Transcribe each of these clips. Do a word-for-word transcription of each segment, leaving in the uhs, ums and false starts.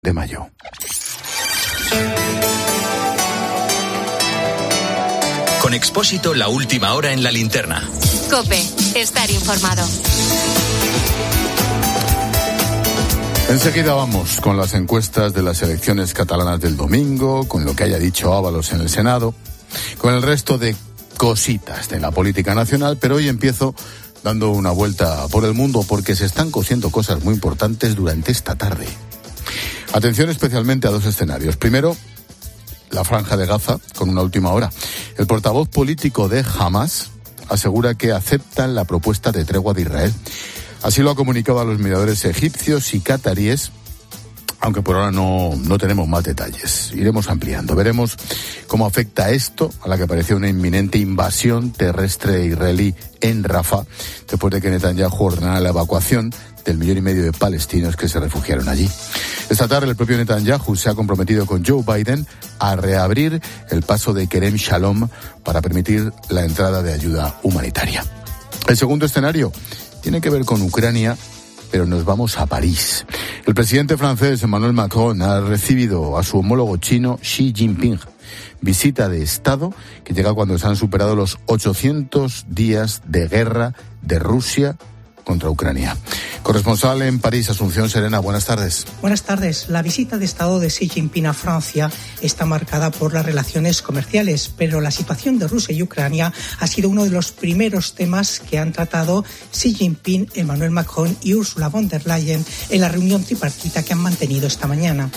de mayo. Con Expósito, la última hora en la linterna. COPE, estar informado. Enseguida vamos con las encuestas de las elecciones catalanas del domingo, con lo que haya dicho Ábalos en el Senado, con el resto de cositas de la política nacional, pero hoy empiezo dando una vuelta por el mundo porque se están cosiendo cosas muy importantes durante esta tarde. Atención especialmente a dos escenarios. Primero, la Franja de Gaza, con una última hora. El portavoz político de Hamas asegura que aceptan la propuesta de tregua de Israel. Así lo ha comunicado a los mediadores egipcios y cataríes, aunque por ahora no, no tenemos más detalles. Iremos ampliando. Veremos cómo afecta esto a la que parecía una inminente invasión terrestre israelí en Rafah, después de que Netanyahu ordenara la evacuación del millón y medio de palestinos que se refugiaron allí. Esta tarde el propio Netanyahu se ha comprometido con Joe Biden a reabrir el paso de Kerem Shalom para permitir la entrada de ayuda humanitaria. El segundo escenario tiene que ver con Ucrania, pero nos vamos a París. El presidente francés Emmanuel Macron ha recibido a su homólogo chino Xi Jinping. Visita de Estado que llega cuando se han superado los ochocientos días de guerra de Rusia contra Ucrania. Corresponsal en París, Asunción Serena, buenas tardes. Buenas tardes. La visita de Estado de Xi Jinping a Francia está marcada por las relaciones comerciales, pero la situación de Rusia y Ucrania ha sido uno de los primeros temas que han tratado Xi Jinping, Emmanuel Macron y Ursula von der Leyen en la reunión tripartita que han mantenido esta mañana.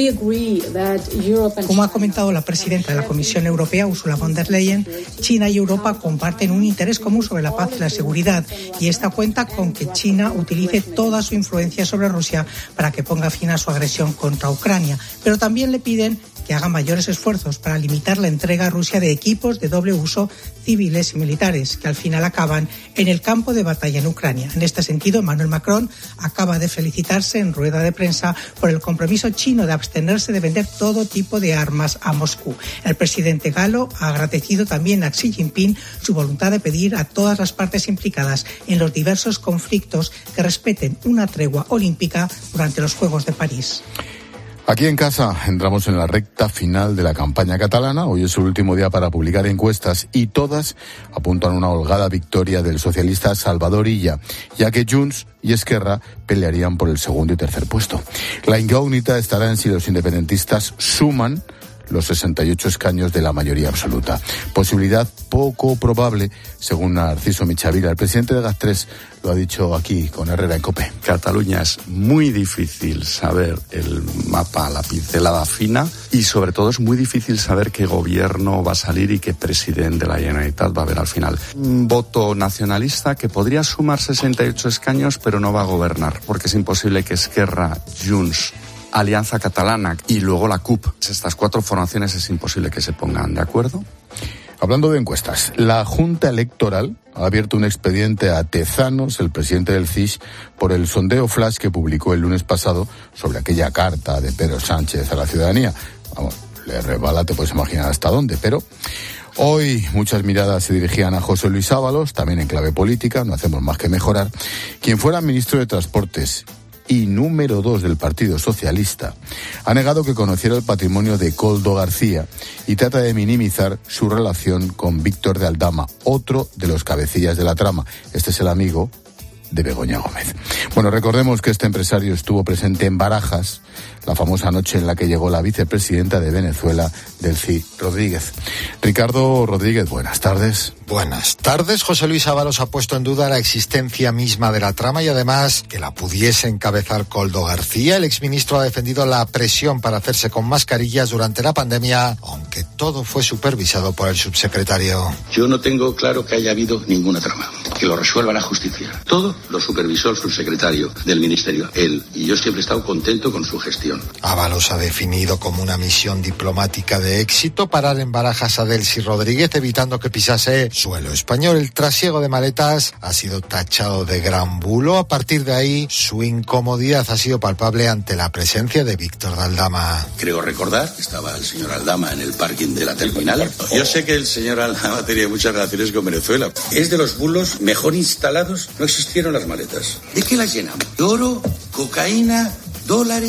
Como ha comentado la presidenta de la Comisión Europea, Ursula von der Leyen, China y Europa comparten un interés común sobre la paz y la seguridad, y esta cuenta con que China utilice toda su influencia sobre Rusia para que ponga fin a su agresión contra Ucrania. Pero también le piden que haga mayores esfuerzos para limitar la entrega a Rusia de equipos de doble uso civiles y militares, que al final acaban en el campo de batalla en Ucrania. En este sentido, Emmanuel Macron acaba de felicitarse en rueda de prensa por el compromiso chino de abstenerse de vender todo tipo de armas a Moscú. El presidente galo ha agradecido también a Xi Jinping su voluntad de pedir a todas las partes implicadas en los diversos conflictos que respeten una tregua olímpica durante los Juegos de París. Aquí en casa entramos en la recta final de la campaña catalana. Hoy es el último día para publicar encuestas y todas apuntan a una holgada victoria del socialista Salvador Illa, ya que Junts y Esquerra pelearían por el segundo y tercer puesto. La incógnita estará en si los independentistas suman los sesenta y ocho escaños de la mayoría absoluta. Posibilidad poco probable, según Narciso Michavila. El presidente de GAT tres lo ha dicho aquí con Herrera en COPE. Cataluña es muy difícil saber el mapa, la pincelada fina, y sobre todo es muy difícil saber qué gobierno va a salir y qué presidente de la Generalitat va a haber al final. Un voto nacionalista que podría sumar sesenta y ocho escaños, pero no va a gobernar, porque es imposible que Esquerra, Junts, Alianza Catalana y luego la C U P. Estas cuatro formaciones es imposible que se pongan de acuerdo. Hablando de encuestas, la Junta Electoral ha abierto un expediente a Tezanos, el presidente del C I S, por el sondeo flash que publicó el lunes pasado sobre aquella carta de Pedro Sánchez a la ciudadanía. Vamos, le rebala, te puedes imaginar hasta dónde, pero hoy muchas miradas se dirigían a José Luis Ábalos, también en clave política, no hacemos más que mejorar. Quien fuera ministro de Transportes y número dos del Partido Socialista, ha negado que conociera el patrimonio de Koldo García y trata de minimizar su relación con Víctor de Aldama, otro de los cabecillas de la trama. Este es el amigo de Begoña Gómez. Bueno, recordemos que este empresario estuvo presente en Barajas, la famosa noche en la que llegó la vicepresidenta de Venezuela, Delcy Rodríguez. Ricardo Rodríguez, buenas tardes. Buenas tardes. José Luis Ábalos ha puesto en duda la existencia misma de la trama y además que la pudiese encabezar Koldo García. El exministro ha defendido la presión para hacerse con mascarillas durante la pandemia, aunque todo fue supervisado por el subsecretario. Yo no tengo claro que haya habido ninguna trama, que lo resuelva la justicia. Todo lo supervisó el subsecretario del ministerio, él, y yo siempre he estado contento con su gestión. Ábalos ha definido como una misión diplomática de éxito parar en Barajas a Delcy Rodríguez, evitando que pisase suelo español. El trasiego de maletas ha sido tachado de gran bulo. A partir de ahí, su incomodidad ha sido palpable ante la presencia de Víctor de Aldama. Creo recordar que estaba el señor Aldama en el parking de la terminal. Yo sé que el señor Aldama tenía muchas relaciones con Venezuela. Es de los bulos mejor instalados. No existieron las maletas. ¿De qué las llenamos? ¿De oro? ¿Cocaína? ¿Dólares?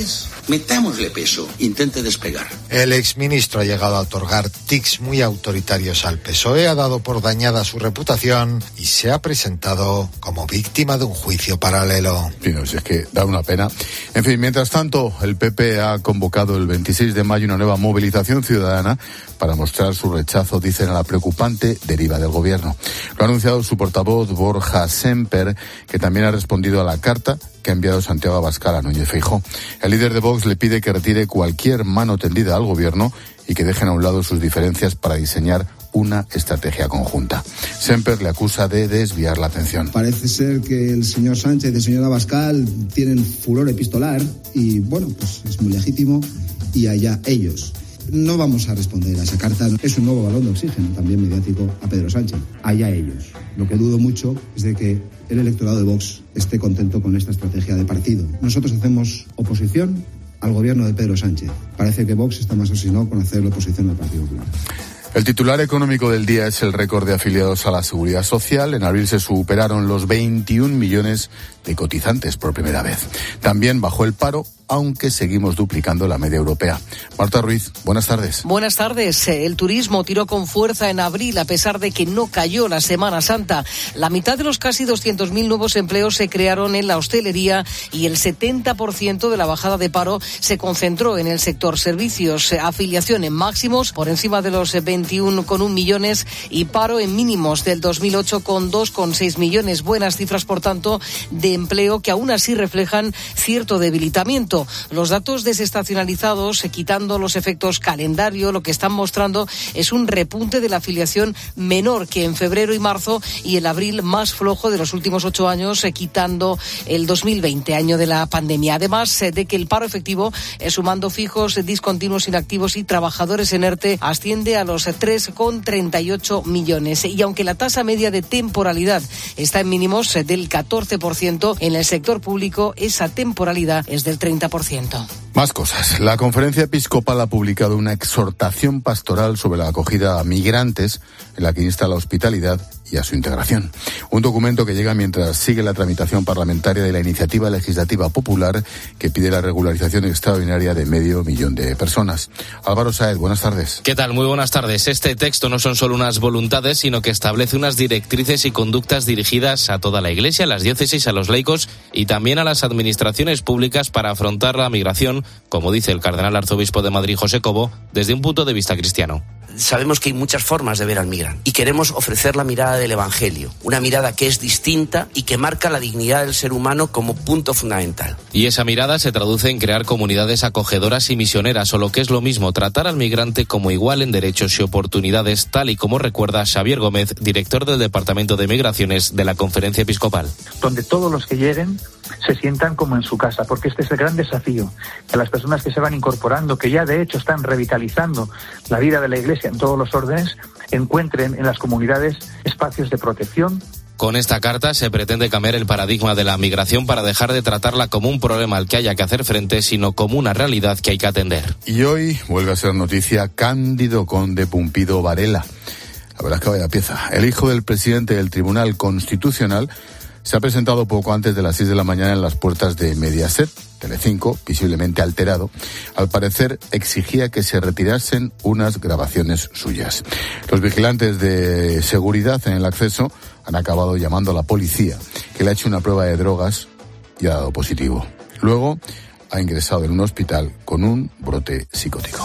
Metámosle peso, intente despegar. El exministro ha llegado a otorgar tics muy autoritarios al P S O E, ha dado por dañada su reputación y se ha presentado como víctima de un juicio paralelo. Sí, no, si es que da una pena. En fin, mientras tanto, el P P ha convocado el veintiséis de mayo una nueva movilización ciudadana para mostrar su rechazo, dicen, a la preocupante deriva del gobierno. Lo ha anunciado su portavoz, Borja Semper, que también ha respondido a la carta que ha enviado Santiago Abascal a Núñez Feijóo. El líder de Vox le pide que retire cualquier mano tendida al gobierno y que dejen a un lado sus diferencias para diseñar una estrategia conjunta. Semper le acusa de desviar la atención. Parece ser que el señor Sánchez y el señor Abascal tienen furor epistolar y, bueno, pues es muy legítimo y allá ellos. No vamos a responder a esa carta. Es un nuevo balón de oxígeno, también mediático, a Pedro Sánchez. Allá ellos. Lo que dudo mucho es de que el electorado de Vox esté contento con esta estrategia de partido. Nosotros hacemos oposición al gobierno de Pedro Sánchez. Parece que Vox está más obsesionado con hacer la oposición al Partido Popular. El titular económico del día es el récord de afiliados a la Seguridad Social. En abril se superaron los veintiún millones de cotizantes por primera vez. También bajó el paro, aunque seguimos duplicando la media europea. Marta Ruiz, buenas tardes. Buenas tardes. El turismo tiró con fuerza en abril, a pesar de que no cayó la Semana Santa. La mitad de los casi doscientos mil nuevos empleos se crearon en la hostelería y el setenta por ciento de la bajada de paro se concentró en el sector servicios. Afiliación en máximos por encima de los veintiuno coma uno millones y paro en mínimos del dos mil ocho con dos coma seis millones. Buenas cifras, por tanto, de empleo que aún así reflejan cierto debilitamiento. Los datos desestacionalizados, quitando los efectos calendario, lo que están mostrando es un repunte de la afiliación menor que en febrero y marzo y el abril más flojo de los últimos ocho años, quitando el dos mil veinte, año de la pandemia. Además de que el paro efectivo, sumando fijos, discontinuos, inactivos y trabajadores en ERTE, asciende a los tres coma treinta y ocho millones. Y aunque la tasa media de temporalidad está en mínimos del catorce por ciento, en el sector público esa temporalidad es del treinta por ciento. Más cosas. La Conferencia Episcopal ha publicado una exhortación pastoral sobre la acogida a migrantes, en la que insta a la hospitalidad y a su integración. Un documento que llega mientras sigue la tramitación parlamentaria de la iniciativa legislativa popular que pide la regularización extraordinaria de medio millón de personas. Álvaro Sáez, buenas tardes. ¿Qué tal? Muy buenas tardes. Este texto no son solo unas voluntades, sino que establece unas directrices y conductas dirigidas a toda la Iglesia, a las diócesis, a los laicos y también a las administraciones públicas para afrontar la migración, como dice el cardenal arzobispo de Madrid, José Cobo, desde un punto de vista cristiano. Sabemos que hay muchas formas de ver al migrante y queremos ofrecer la mirada del Evangelio, una mirada que es distinta y que marca la dignidad del ser humano como punto fundamental. Y esa mirada se traduce en crear comunidades acogedoras y misioneras, o lo que es lo mismo, tratar al migrante como igual en derechos y oportunidades, tal y como recuerda Xavier Gómez, director del Departamento de Migraciones de la Conferencia Episcopal. Donde todos los que lleguen se sientan como en su casa, porque este es el gran desafío, que las personas que se van incorporando, que ya de hecho están revitalizando la vida de la Iglesia en todos los órdenes, encuentren en las comunidades espacios de protección. Con esta carta se pretende cambiar el paradigma de la migración para dejar de tratarla como un problema al que haya que hacer frente, sino como una realidad que hay que atender. Y hoy vuelve a ser noticia Cándido Conde Pumpido Varela. La verdad es que vaya pieza. El hijo del presidente del Tribunal Constitucional se ha presentado poco antes de las seis de la mañana en las puertas de Mediaset, Telecinco, visiblemente alterado. Al parecer exigía que se retirasen unas grabaciones suyas. Los vigilantes de seguridad en el acceso han acabado llamando a la policía, que le ha hecho una prueba de drogas y ha dado positivo. Luego ha ingresado en un hospital con un brote psicótico.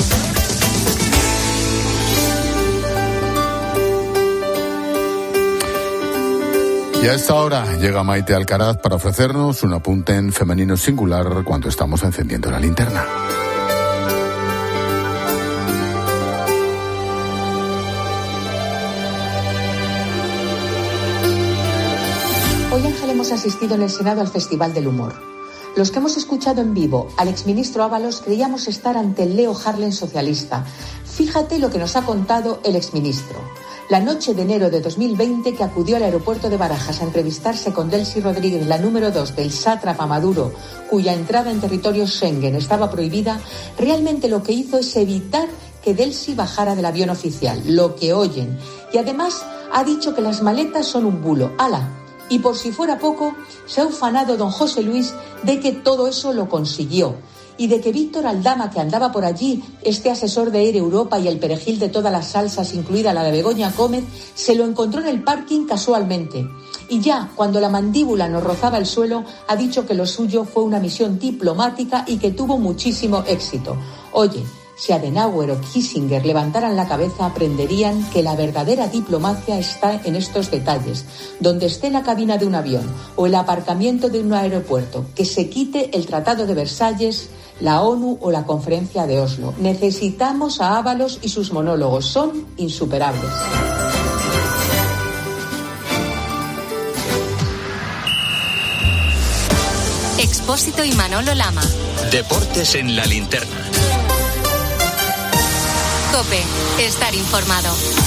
Y a esta hora llega Maite Alcaraz para ofrecernos un apunte en femenino singular cuando estamos encendiendo la linterna. Hoy, Ángel, hemos asistido en el Senado al Festival del Humor. Los que hemos escuchado en vivo al exministro Ábalos creíamos estar ante el Leo Harlem socialista. Fíjate lo que nos ha contado el exministro. La noche de enero de dos mil veinte, que acudió al aeropuerto de Barajas a entrevistarse con Delcy Rodríguez, la número dos del sátrapa Maduro, cuya entrada en territorio Schengen estaba prohibida, realmente lo que hizo es evitar que Delcy bajara del avión oficial, lo que oyen. Y además ha dicho que las maletas son un bulo. ¡Hala! Y por si fuera poco, se ha ufanado don José Luis de que todo eso lo consiguió. y de que Víctor Aldama, que andaba por allí, este asesor de Air Europa y el perejil de todas las salsas, incluida la de Begoña Gómez, se lo encontró en el parking casualmente. Y ya, cuando la mandíbula nos rozaba el suelo, ha dicho que lo suyo fue una misión diplomática y que tuvo muchísimo éxito. Oye, si Adenauer o Kissinger levantaran la cabeza, aprenderían que la verdadera diplomacia está en estos detalles. Donde esté la cabina de un avión o el aparcamiento de un aeropuerto, que se quite el Tratado de Versalles, la ONU o la Conferencia de Oslo. Necesitamos a Ábalos y sus monólogos. Son insuperables. Expósito y Manolo Lama. Deportes en la linterna. COPE, estar informado.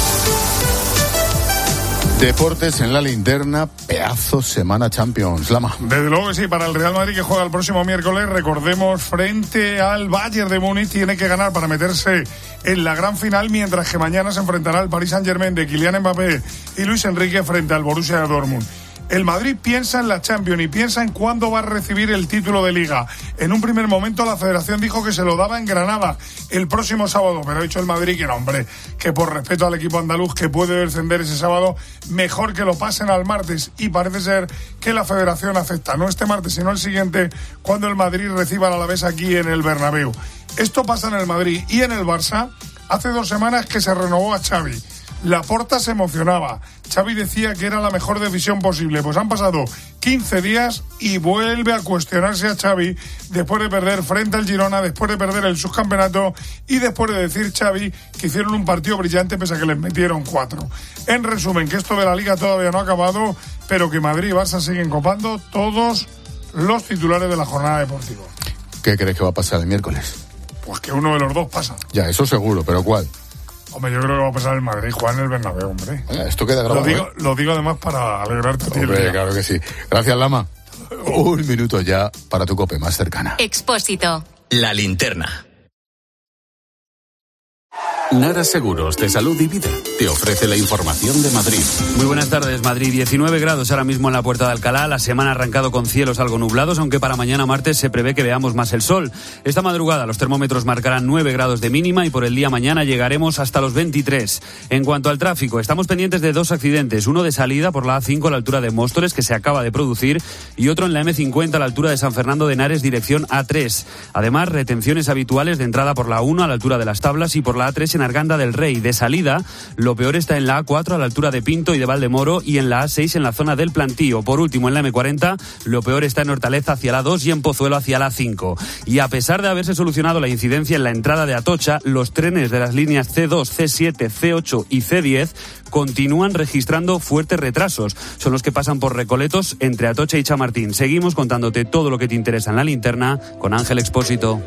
Deportes en la linterna, pedazo semana Champions. Lama. Desde luego que sí, para el Real Madrid, que juega el próximo miércoles, recordemos, frente al Bayern de Múnich, tiene que ganar para meterse en la gran final, mientras que mañana se enfrentará al Paris Saint-Germain de Kylian Mbappé y Luis Enrique frente al Borussia Dortmund. El Madrid piensa en la Champions y piensa en cuándo va a recibir el título de Liga. En un primer momento la Federación dijo que se lo daba en Granada el próximo sábado, pero ha dicho el Madrid que no, hombre, que por respeto al equipo andaluz que puede descender ese sábado, mejor que lo pasen al martes, y parece ser que la Federación acepta, no este martes, sino el siguiente, cuando el Madrid reciba al Alavés aquí en el Bernabéu. Esto pasa en el Madrid y en el Barça. Hace dos semanas que se renovó a Xavi. Laporta se emocionaba. Xavi decía que era la mejor decisión posible. Pues han pasado quince días y vuelve a cuestionarse a Xavi después de perder frente al Girona, después de perder el subcampeonato y después de decir Xavi que hicieron un partido brillante pese a que les metieron cuatro. En resumen, que esto de la Liga todavía no ha acabado, pero que Madrid y Barça siguen copando todos los titulares de la jornada deportiva. ¿Qué crees que va a pasar el miércoles? Pues que uno de los dos pasa. Ya, eso seguro, pero ¿cuál? Hombre, yo creo que va a pasar el Madrid, Juan, en el Bernabéu, hombre. Oye, esto queda grabado. Lo digo, ¿eh? lo digo además para alegrarte a ti. Hombre, claro que sí. Gracias, Lama. Un minuto ya para tu COPE más cercana. Expósito. La linterna. Nara Seguros de Salud y Vida te ofrece la información de Madrid. Muy buenas tardes, Madrid. diecinueve grados ahora mismo en la Puerta de Alcalá. La semana ha arrancado con cielos algo nublados, aunque para mañana martes se prevé que veamos más el sol. Esta madrugada los termómetros marcarán nueve grados de mínima y por el día mañana llegaremos hasta los veintitrés. En cuanto al tráfico, estamos pendientes de dos accidentes. Uno de salida por la A cinco a la altura de Móstoles, que se acaba de producir, y otro en la eme cincuenta a la altura de San Fernando de Henares, dirección A tres. Además, retenciones habituales de entrada por la A uno a la altura de Las Tablas y por la A tres en Arganda del Rey. De salida, lo peor está en la A cuatro a la altura de Pinto y de Valdemoro y en la A seis en la zona del Plantío. Por último, en la eme cuarenta, lo peor está en Hortaleza hacia la dos y en Pozuelo hacia la A cinco. Y a pesar de haberse solucionado la incidencia en la entrada de Atocha, los trenes de las líneas ce dos, ce siete, ce ocho y ce diez continúan registrando fuertes retrasos. Son los que pasan por Recoletos entre Atocha y Chamartín. Seguimos contándote todo lo que te interesa en la linterna con Ángel Expósito.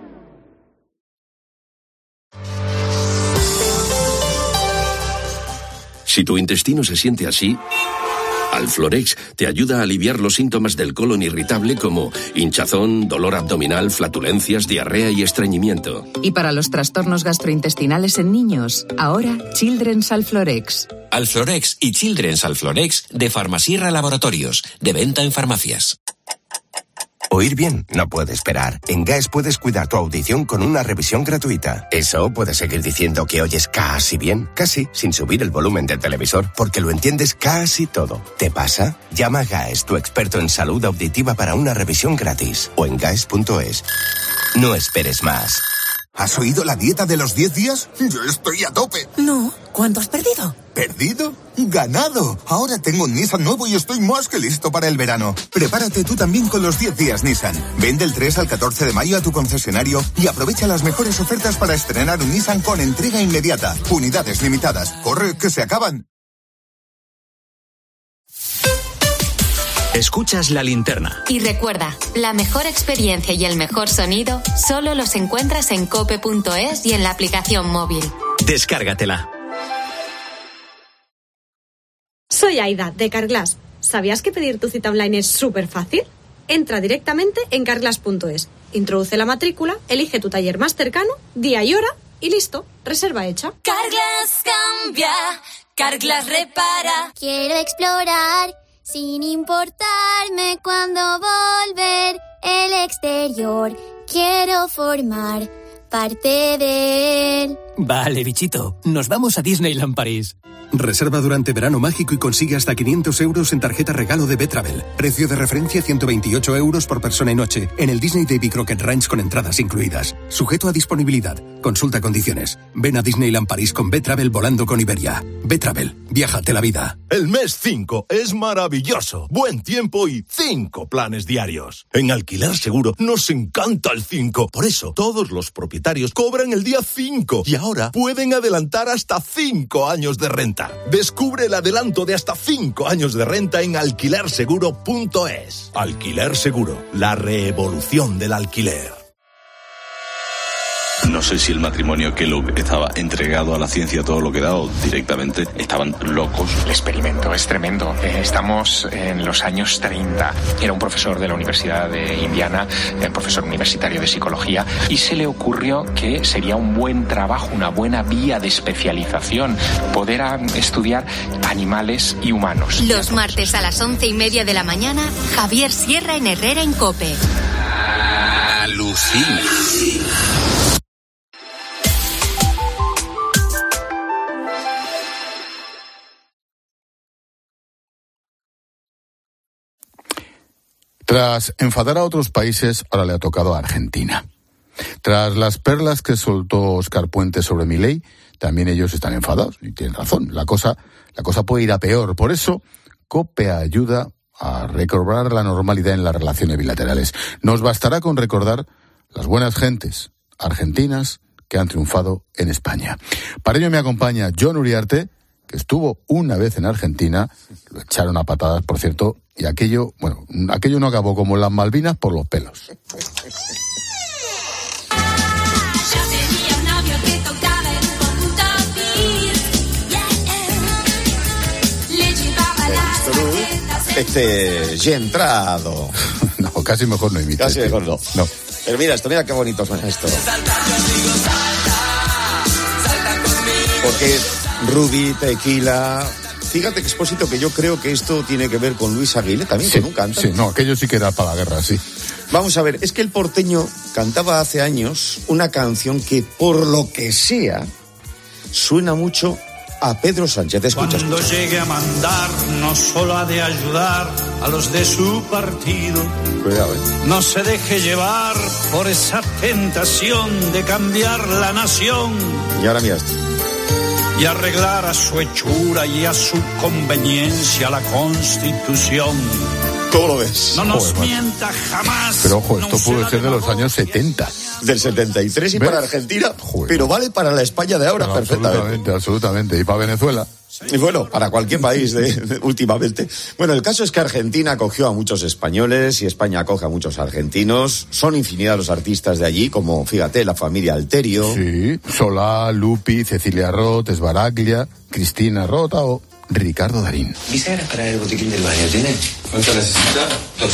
Si tu intestino se siente así, Alflorex te ayuda a aliviar los síntomas del colon irritable como hinchazón, dolor abdominal, flatulencias, diarrea y estreñimiento. Y para los trastornos gastrointestinales en niños, ahora Children's Alflorex. Alflorex y Children's Alflorex de Farmasierra Laboratorios, de venta en farmacias. Oír bien no puede esperar. En G A E S puedes cuidar tu audición con una revisión gratuita. Eso puedes seguir diciendo que oyes casi bien, casi, sin subir el volumen del televisor, porque lo entiendes casi todo. ¿Te pasa? Llama a G A E S, tu experto en salud auditiva, para una revisión gratis. O en gaes punto es. No esperes más. ¿Has oído la dieta de los diez días? Yo estoy a tope. No. ¿Cuánto has perdido? ¿Perdido? ¡Ganado! Ahora tengo un Nissan nuevo y estoy más que listo para el verano. Prepárate tú también con los diez días Nissan. Ven del tres al catorce de mayo a tu concesionario y aprovecha las mejores ofertas para estrenar un Nissan con entrega inmediata. Unidades limitadas. ¡Corre, que se acaban! Escuchas la linterna. Y recuerda, la mejor experiencia y el mejor sonido solo los encuentras en cope punto es y en la aplicación móvil. Descárgatela. Soy Aida, de Carglass. ¿Sabías que pedir tu cita online es súper fácil? Entra directamente en carglass punto es, introduce la matrícula, elige tu taller más cercano, día y hora y listo, reserva hecha. Carglass cambia, Carglass repara. Quiero explorar sin importarme cuándo volver el exterior. quiero formar parte de él. Vale, bichito, nos vamos a Disneyland París. Reserva durante verano mágico y consigue hasta quinientos euros en tarjeta regalo de Betravel. Precio de referencia ciento veintiocho euros por persona y noche en el Disney Davy Crockett Ranch con entradas incluidas. Sujeto a disponibilidad. Consulta condiciones. Ven a Disneyland París con Betravel volando con Iberia. Betravel, viájate la vida. El mes cinco es maravilloso. Buen tiempo y cinco planes diarios. En Alquiler Seguro nos encanta el cinco. Por eso todos los propietarios cobran el día cinco y ahora pueden adelantar hasta cinco años de renta. Descubre el adelanto de hasta cinco años de renta en alquiler seguro punto es. Alquiler Seguro, la revolución del alquiler. No sé si el matrimonio Kellogg estaba entregado a la ciencia todo lo que da o directamente estaban locos. El experimento es tremendo. Estamos en los años treinta. Era un profesor de la Universidad de Indiana, un profesor universitario de psicología, y se le ocurrió que sería un buen trabajo, una buena vía de especialización, poder estudiar animales y humanos. Los martes a las once y media de la mañana, Javier Sierra en Herrera en COPE. Alucina. Tras enfadar a otros países, ahora le ha tocado a Argentina. Tras las perlas que soltó Óscar Puente sobre Milei, también ellos están enfadados, y tienen razón. La cosa, la cosa puede ir a peor. Por eso, COPE ayuda a recobrar la normalidad en las relaciones bilaterales. Nos bastará con recordar las buenas gentes argentinas que han triunfado en España. Para ello me acompaña Jon Uriarte, que estuvo una vez en Argentina, lo echaron a patadas, por cierto, y aquello, bueno, aquello no acabó como las Malvinas por los pelos. Este, ya entrado. No, casi mejor no imita. Casi mejor no. No. Pero mira esto, mira qué bonito suena esto. Porque Ruby, Tequila. Fíjate, Expósito, que yo creo que esto tiene que ver con Luis Aguilé también, sí, con un cante. Sí, no, aquello sí que era para la guerra, sí. Vamos a ver, es que el porteño cantaba hace años una canción que, por lo que sea, suena mucho a Pedro Sánchez. Escucha, Cuando escucha. llegue a mandar, no solo ha de ayudar a los de su partido. Cuidado, eh. No se deje llevar por esa tentación de cambiar la nación Y ahora mira esto. y arreglar a su hechura y a su conveniencia la Constitución. ¿Cómo lo ves? No nos Joder, macho. mienta jamás. Pero ojo, no esto puede será ser de los años setenta. Del setenta y tres y ¿Ves? para Argentina, Joder. pero vale para la España de ahora No, perfectamente. absolutamente, absolutamente. Y para Venezuela. Y bueno, para cualquier país de, de, últimamente. Bueno, el caso es que Argentina acogió a muchos españoles y España acoge a muchos argentinos. Son infinidad los artistas de allí, como, fíjate, la familia Alterio. Sí, Solá, Lupi, Cecilia Roth, Esbaraglia, Cristina Rota o Ricardo Darín. Bisagras para el botiquín del baño, ¿tiene? ¿Cuánto necesita? Dos.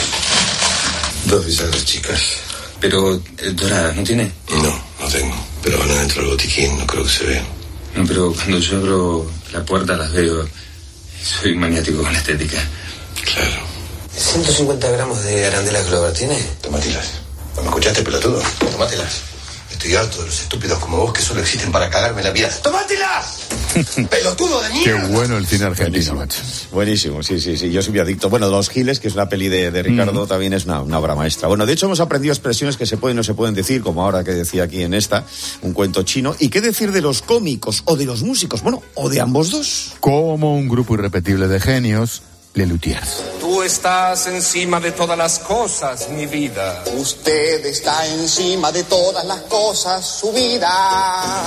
Dos bisagras chicas. Pero, eh, doradas, ¿no tiene? No, no tengo. Pero van adentro del botiquín, no creo que se vean. No, pero cuando yo abro la puerta las veo. Soy maniático con la estética. Claro. ciento cincuenta gramos de arandelas Glover, ¿tiene? Tómatelas. ¿No me escuchaste, pelotudo? Tómatelas. Estoy harto de los estúpidos como vos que solo existen para cagarme la vida. ¡Tómatelas! ¡Pelotudo de Qué mierda! bueno el cine argentino, Buenísimo. macho. Buenísimo, sí, sí, sí. Yo soy muy adicto. Bueno, Los Giles, que es una peli de, de Ricardo, mm. también es una, una obra maestra. Bueno, de hecho hemos aprendido expresiones que se pueden y no se pueden decir, como ahora que decía aquí en esta, un cuento chino. ¿Y qué decir de los cómicos o de los músicos? Bueno, o de ambos dos. Como un grupo irrepetible de genios, Les Luthiers. Tú estás encima de todas las cosas, mi vida. Usted está encima de todas las cosas, su vida.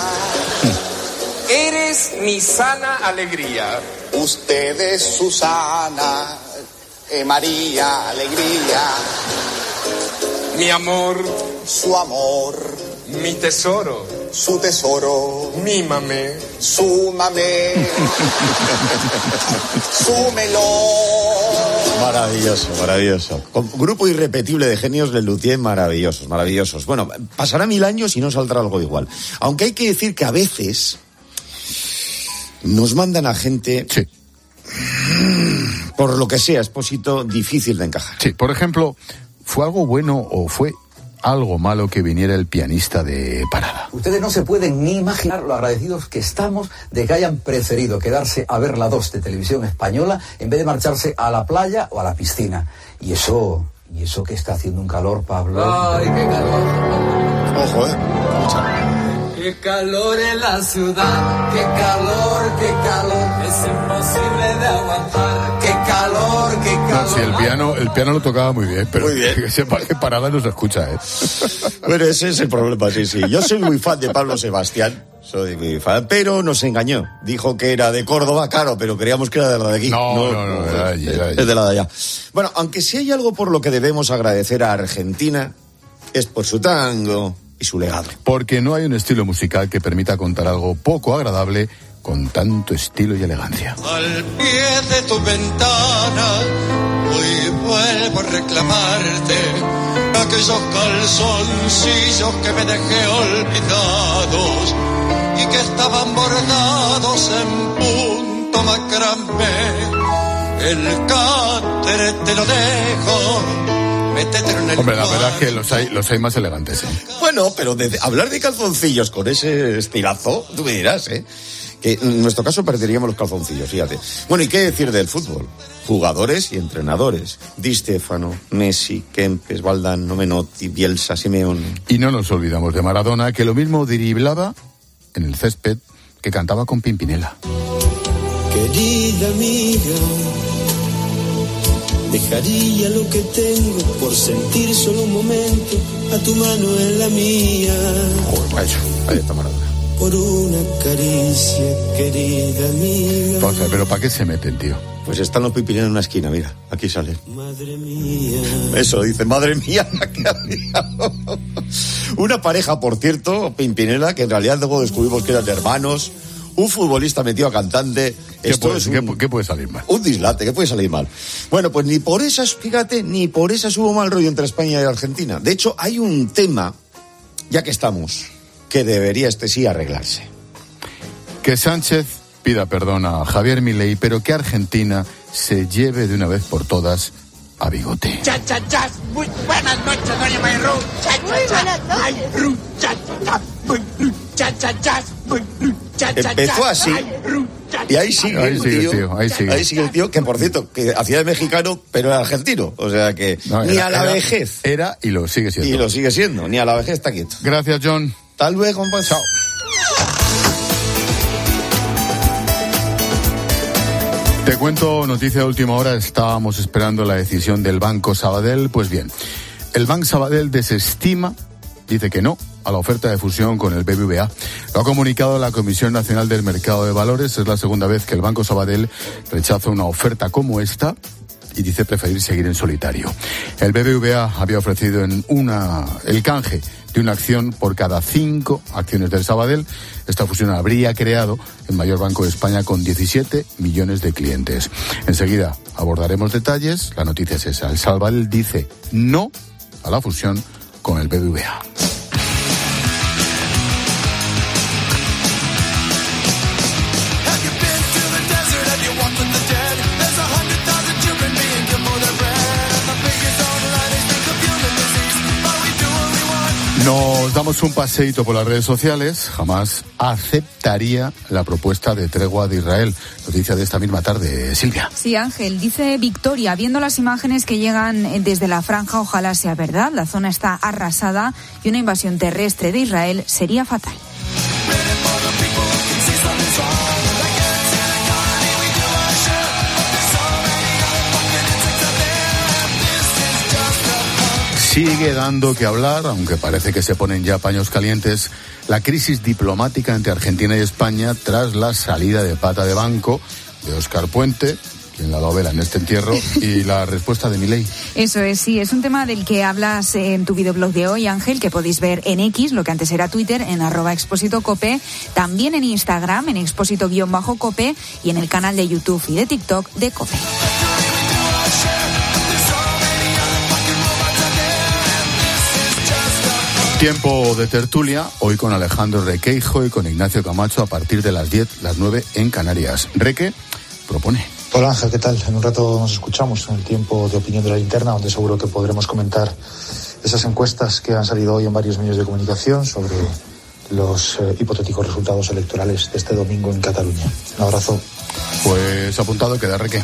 Eres mi sana alegría. Usted es Susana, eh, María, alegría. Mi amor. Su amor. Mi tesoro. Su tesoro. Mímame. Súmame. Súmelo. Maravilloso, maravilloso. Con grupo irrepetible de genios, Les Luthiers, maravillosos, maravillosos. Bueno, pasará mil años y no saldrá algo igual. Aunque hay que decir que a veces nos mandan a gente, sí, por lo que sea, Expósito, difícil de encajar. Sí, por ejemplo, ¿fue algo bueno o fue algo malo que viniera el pianista de parada. Ustedes no se pueden ni imaginar lo agradecidos que estamos de que hayan preferido quedarse a ver la dos de Televisión Española en vez de marcharse a la playa o a la piscina. Y eso, y eso que está haciendo un calor, Pablo. Ay, qué calor. Ojo, eh. Escucha. Qué calor en la ciudad, qué calor, qué calor, es imposible de aguantar. Qué calor, qué calor. No, sí, el piano, el piano lo tocaba muy bien, pero muy bien. Que sepa que parada no se escucha, ¿eh? Bueno, ese es el problema, sí, sí. Yo soy muy fan de Pablo Sebastián, soy muy fan, pero nos engañó. Dijo que era de Córdoba, claro, pero creíamos que era de la de aquí. No, no, no, no, era allí, era allí. Es de la de allá. Bueno, aunque si hay algo por lo que debemos agradecer a Argentina, es por su tango y su legado. Porque no hay un estilo musical que permita contar algo poco agradable con tanto estilo y elegancia. Al pie de tu ventana, hoy vuelvo a reclamarte aquellos calzoncillos que me dejé olvidados y que estaban bordados en punto macramé. El cáter te lo dejo. Hombre, la verdad es que los hay, los hay más elegantes, ¿eh? Bueno, pero de, hablar de calzoncillos con ese estilazo, tú me dirás, ¿eh? Que en nuestro caso perderíamos los calzoncillos, fíjate. Bueno, ¿y qué decir del fútbol? Jugadores y entrenadores. Di Stéfano, Messi, Kempes, Valdano, Menotti, Bielsa, Simeone. Y no nos olvidamos de Maradona, que lo mismo driblaba en el césped que cantaba con Pimpinela. Querida amiga, dejaría lo que tengo por sentir solo un momento a tu mano en la mía. Oh, vaya, ahí está Maradona. Por una caricia, querida amiga. O sea, pero ¿para qué se meten, tío? Pues están los Pimpinela en una esquina, mira, aquí sale. Madre mía. Eso, dice, madre mía, ¿qué había? Una pareja, por cierto, Pimpinela, que en realidad luego descubrimos que eran hermanos. Un futbolista metido a cantante. ¿Qué Esto puede, es un, ¿qué, ¿Qué puede salir mal? Un dislate, ¿qué puede salir mal? Bueno, pues ni por esas, fíjate, ni por esas hubo mal rollo entre España y Argentina. De hecho, hay un tema, ya que estamos, que debería este sí arreglarse. Que Sánchez pida perdón a Javier Milei, pero que Argentina se lleve de una vez por todas a Bigote. Cha, cha, cha. Muy buenas noches, doña Mayru. Cha, cha, cha. Mayru. Cha, cha, cha. Mayru. Cha, cha, cha. Mayru. Cha, cha, cha. Empezó así. Y ahí sigue, ahí el, sigue tío, el tío. Ahí sigue. Ahí sigue el tío, que por cierto, que hacía de mexicano, pero era argentino. O sea que no, ni era, a la era, vejez. Era y lo sigue siendo. Y lo sigue siendo. Ni a la vejez está quieto. Gracias, John. Hasta luego, compadre. Chao. Te cuento noticia de última hora. Estábamos esperando la decisión del Banco Sabadell. Pues bien, el Banco Sabadell desestima, dice que no, a la oferta de fusión con el B B V A. Lo ha comunicado la Comisión Nacional del Mercado de Valores. Es la segunda vez que el Banco Sabadell rechaza una oferta como esta y dice preferir seguir en solitario. El B B V A había ofrecido en una el canje de una acción por cada cinco acciones del Sabadell. Esta fusión habría creado el mayor banco de España con diecisiete millones de clientes. Enseguida abordaremos detalles. La noticia es esa. El Sabadell dice no a la fusión con el B B V A. Nos damos un paseíto por las redes sociales. Jamás aceptaría la propuesta de tregua de Israel. Noticia de esta misma tarde, Silvia. Sí, Ángel, dice Victoria, viendo las imágenes que llegan desde la franja, ojalá sea verdad. La zona está arrasada y una invasión terrestre de Israel sería fatal. Sigue dando que hablar, aunque parece que se ponen ya paños calientes, la crisis diplomática entre Argentina y España tras la salida de pata de banco de Óscar Puente, quien la ha dado vela en este entierro, y la respuesta de Milei. Eso es, sí, es un tema del que hablas en tu videoblog de hoy, Ángel, que podéis ver en X, lo que antes era Twitter, en arroba Expósito Cope, también en Instagram, en Expósito-Cope, y en el canal de YouTube y de TikTok de Cope. Tiempo de tertulia, hoy con Alejandro Requeijo y con Ignacio Camacho a partir de las diez, las nueve en Canarias. Reque propone. Hola Ángel, ¿qué tal? En un rato nos escuchamos en el tiempo de opinión de la linterna, donde seguro que podremos comentar esas encuestas que han salido hoy en varios medios de comunicación sobre los eh, hipotéticos resultados electorales de este domingo en Cataluña. Un abrazo. Pues apuntado queda, Reque.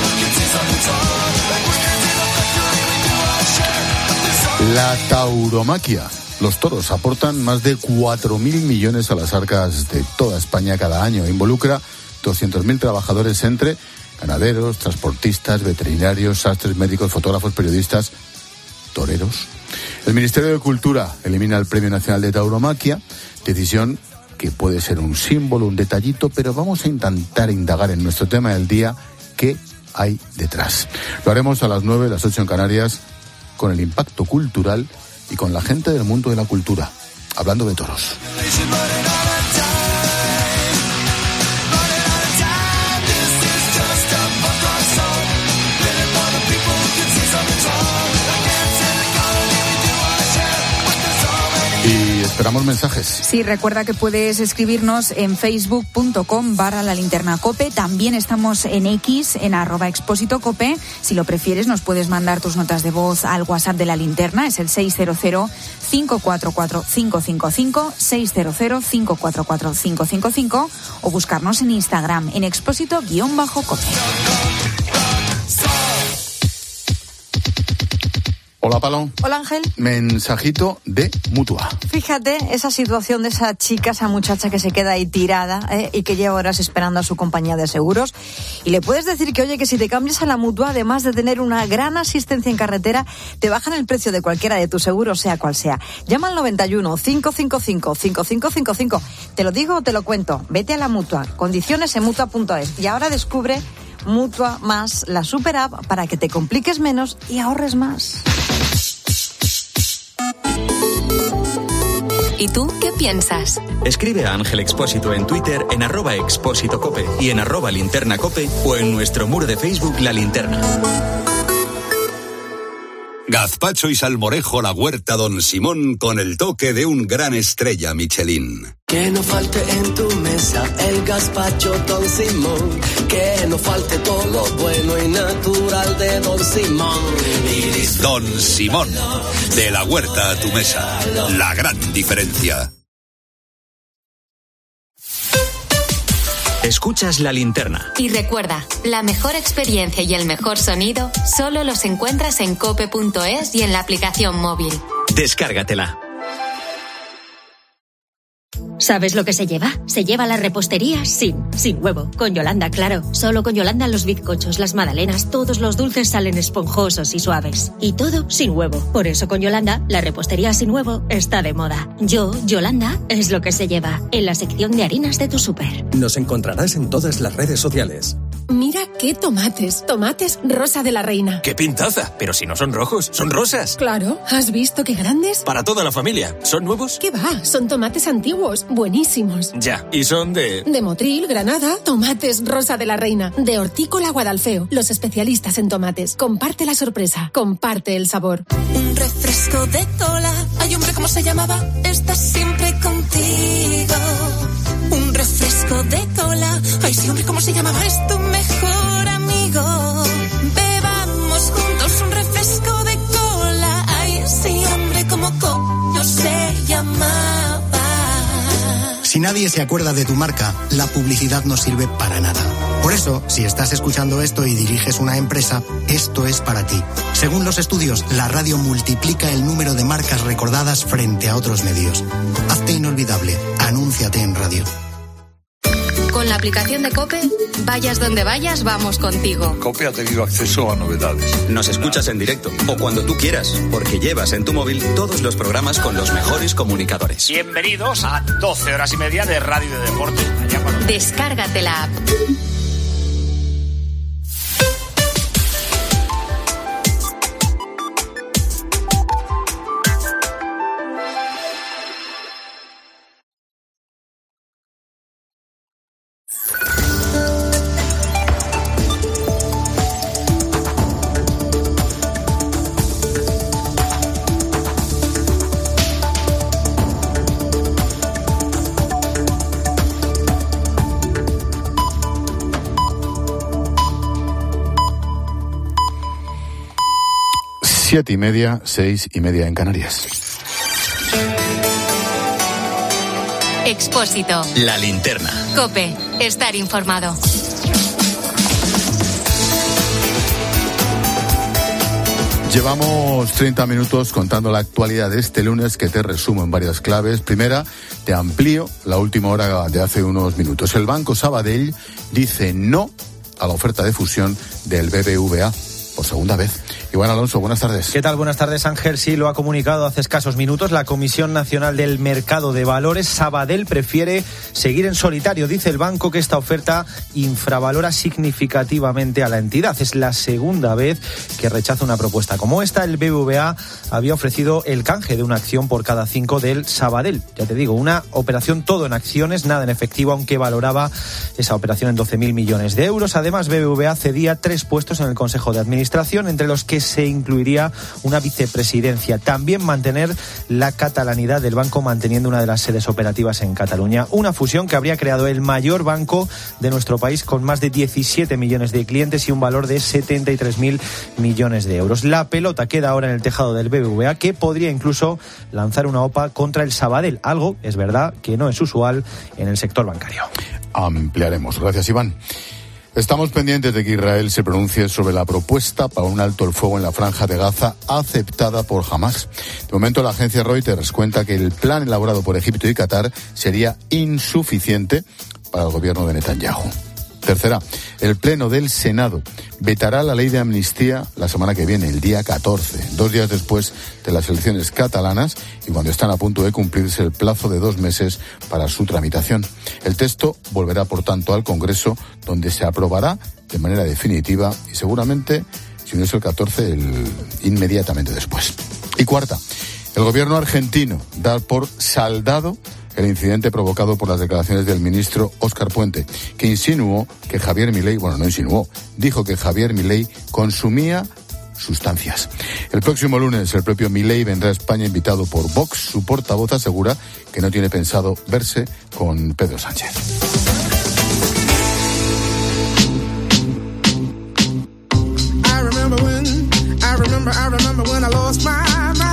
La tauromaquia. Los toros aportan más de cuatro mil millones a las arcas de toda España cada año. Involucra doscientos mil trabajadores entre ganaderos, transportistas, veterinarios, sastres, médicos, fotógrafos, periodistas, toreros. El Ministerio de Cultura elimina el Premio Nacional de Tauromaquia, decisión que puede ser un símbolo, un detallito, pero vamos a intentar indagar en nuestro tema del día qué hay detrás. Lo haremos a las nueve, las ocho en Canarias, con el impacto cultural y con la gente del mundo de la cultura, hablando de toros. Y esperamos mensajes. Sí, recuerda que puedes escribirnos en facebook punto com barra la linterna cope. También estamos en X, en arroba expósito cope. Si lo prefieres, nos puedes mandar tus notas de voz al WhatsApp de la linterna. Es el seis cero cero, cinco cuatro cuatro, cinco cinco cinco, seis cero cero, cinco cuatro cuatro, cinco cinco cinco, o buscarnos en Instagram en expósito-cope. Hola, Palón. Hola, Ángel. Mensajito de Mutua. Fíjate esa situación de esa chica, esa muchacha que se queda ahí tirada ¿eh? y que lleva horas esperando a su compañía de seguros. Y le puedes decir que, oye, que si te cambias a la Mutua, además de tener una gran asistencia en carretera, te bajan el precio de cualquiera de tus seguros, sea cual sea. Llama al noventa y uno, cinco cinco cinco, cinco cinco cinco cinco. Te lo digo o te lo cuento. Vete a la Mutua. Condiciones en mutua punto es. Y ahora descubre Mutua Más, la super app, para que te compliques menos y ahorres más. ¿Y tú qué piensas? Escribe a Ángel Expósito en Twitter en arroba expósito cope y en arroba linterna cope o en nuestro muro de Facebook La Linterna. Gazpacho y salmorejo La Huerta Don Simón con el toque de un gran estrella Michelin. Que no falte en tu mesa el gazpacho Don Simón, que no falte todo lo bueno y natural de Don Simón. Don Simón, de la huerta a tu mesa, la gran diferencia. Escuchas La Linterna. Y recuerda, la mejor experiencia y el mejor sonido solo los encuentras en cope punto es y en la aplicación móvil. Descárgatela. ¿Sabes lo que se lleva? Se lleva la repostería sin, sin huevo. Con Yolanda, claro. Solo con Yolanda los bizcochos, las magdalenas, todos los dulces salen esponjosos y suaves. Y todo sin huevo. Por eso con Yolanda, la repostería sin huevo está de moda. Yo, Yolanda, es lo que se lleva. En la sección de harinas de tu súper. Nos encontrarás en todas las redes sociales. Mira qué tomates. Tomates Rosa de la Reina. ¡Qué pintaza! Pero si no son rojos, son rosas. Claro, ¿has visto qué grandes? Para toda la familia. ¿Son nuevos? ¿Qué va? Son tomates antiguos, buenísimos. Ya, ¿y son de...? De Motril, Granada. Tomates Rosa de la Reina. De Hortícola Guadalfeo. Los especialistas en tomates. Comparte la sorpresa. Comparte el sabor. Un refresco de cola. Ay, hombre, ¿cómo se llamaba? Está siempre contigo. Un refresco de cola. Ay, sí, hombre, ¿cómo se llamaba? Es tu mejor amigo. Bebamos juntos un refresco de cola. Ay, sí, hombre, ¿cómo coño se llamaba? Si nadie se acuerda de tu marca, la publicidad no sirve para nada. Por eso, si estás escuchando esto y diriges una empresa, esto es para ti. Según los estudios, la radio multiplica el número de marcas recordadas frente a otros medios. Hazte inolvidable. Anúnciate en radio. Con la aplicación de COPE, vayas donde vayas, vamos contigo. COPE ha tenido acceso a novedades. Nos escuchas en directo o cuando tú quieras, porque llevas en tu móvil todos los programas con los mejores comunicadores. Bienvenidos a doce horas y media de radio de deporte. Allá para... Descárgate la app. Siete y media, seis y media en Canarias. Expósito. La linterna. COPE. Estar informado. Llevamos treinta minutos contando la actualidad de este lunes, que te resumo en varias claves. Primera, te amplío la última hora de hace unos minutos. El Banco Sabadell dice no a la oferta de fusión del B B V A por segunda vez. Iván Alonso, buenas tardes. ¿Qué tal? Buenas tardes, Ángel. Sí, lo ha comunicado hace escasos minutos la Comisión Nacional del Mercado de Valores. Sabadell prefiere seguir en solitario. Dice el banco que esta oferta infravalora significativamente a la entidad. Es la segunda vez que rechaza una propuesta como esta. El B B V A había ofrecido el canje de una acción por cada cinco del Sabadell. Ya te digo, una operación todo en acciones, nada en efectivo, aunque valoraba esa operación en doce mil millones de euros. Además, B B V A cedía tres puestos en el Consejo de Administración, entre los que se incluiría una vicepresidencia. También mantener la catalanidad del banco, manteniendo una de las sedes operativas en Cataluña. Una fusión que habría creado el mayor banco de nuestro país, con más de diecisiete millones de clientes y un valor de setenta y tres mil millones de euros. La pelota queda ahora en el tejado del B B V A, que podría incluso lanzar una OPA contra el Sabadell, algo, es verdad, que no es usual en el sector bancario. Ampliaremos. Gracias, Iván. Estamos pendientes de que Israel se pronuncie sobre la propuesta para un alto el fuego en la Franja de Gaza aceptada por Hamás. De momento, la agencia Reuters cuenta que el plan elaborado por Egipto y Qatar sería insuficiente para el gobierno de Netanyahu. Tercera, el Pleno del Senado vetará la ley de amnistía la semana que viene, el día catorce, dos días después de las elecciones catalanas y cuando están a punto de cumplirse el plazo de dos meses para su tramitación. El texto volverá, por tanto, al Congreso, donde se aprobará de manera definitiva y seguramente, si no es el catorce, el inmediatamente después. Y cuarta, el gobierno argentino da por saldado el incidente provocado por las declaraciones del ministro Óscar Puente, que insinuó que Javier Milei, bueno, no insinuó, dijo que Javier Milei consumía sustancias. El próximo lunes el propio Milei vendrá a España invitado por Vox. Su portavoz asegura que no tiene pensado verse con Pedro Sánchez. I remember when, I remember, I remember when I lost my mind.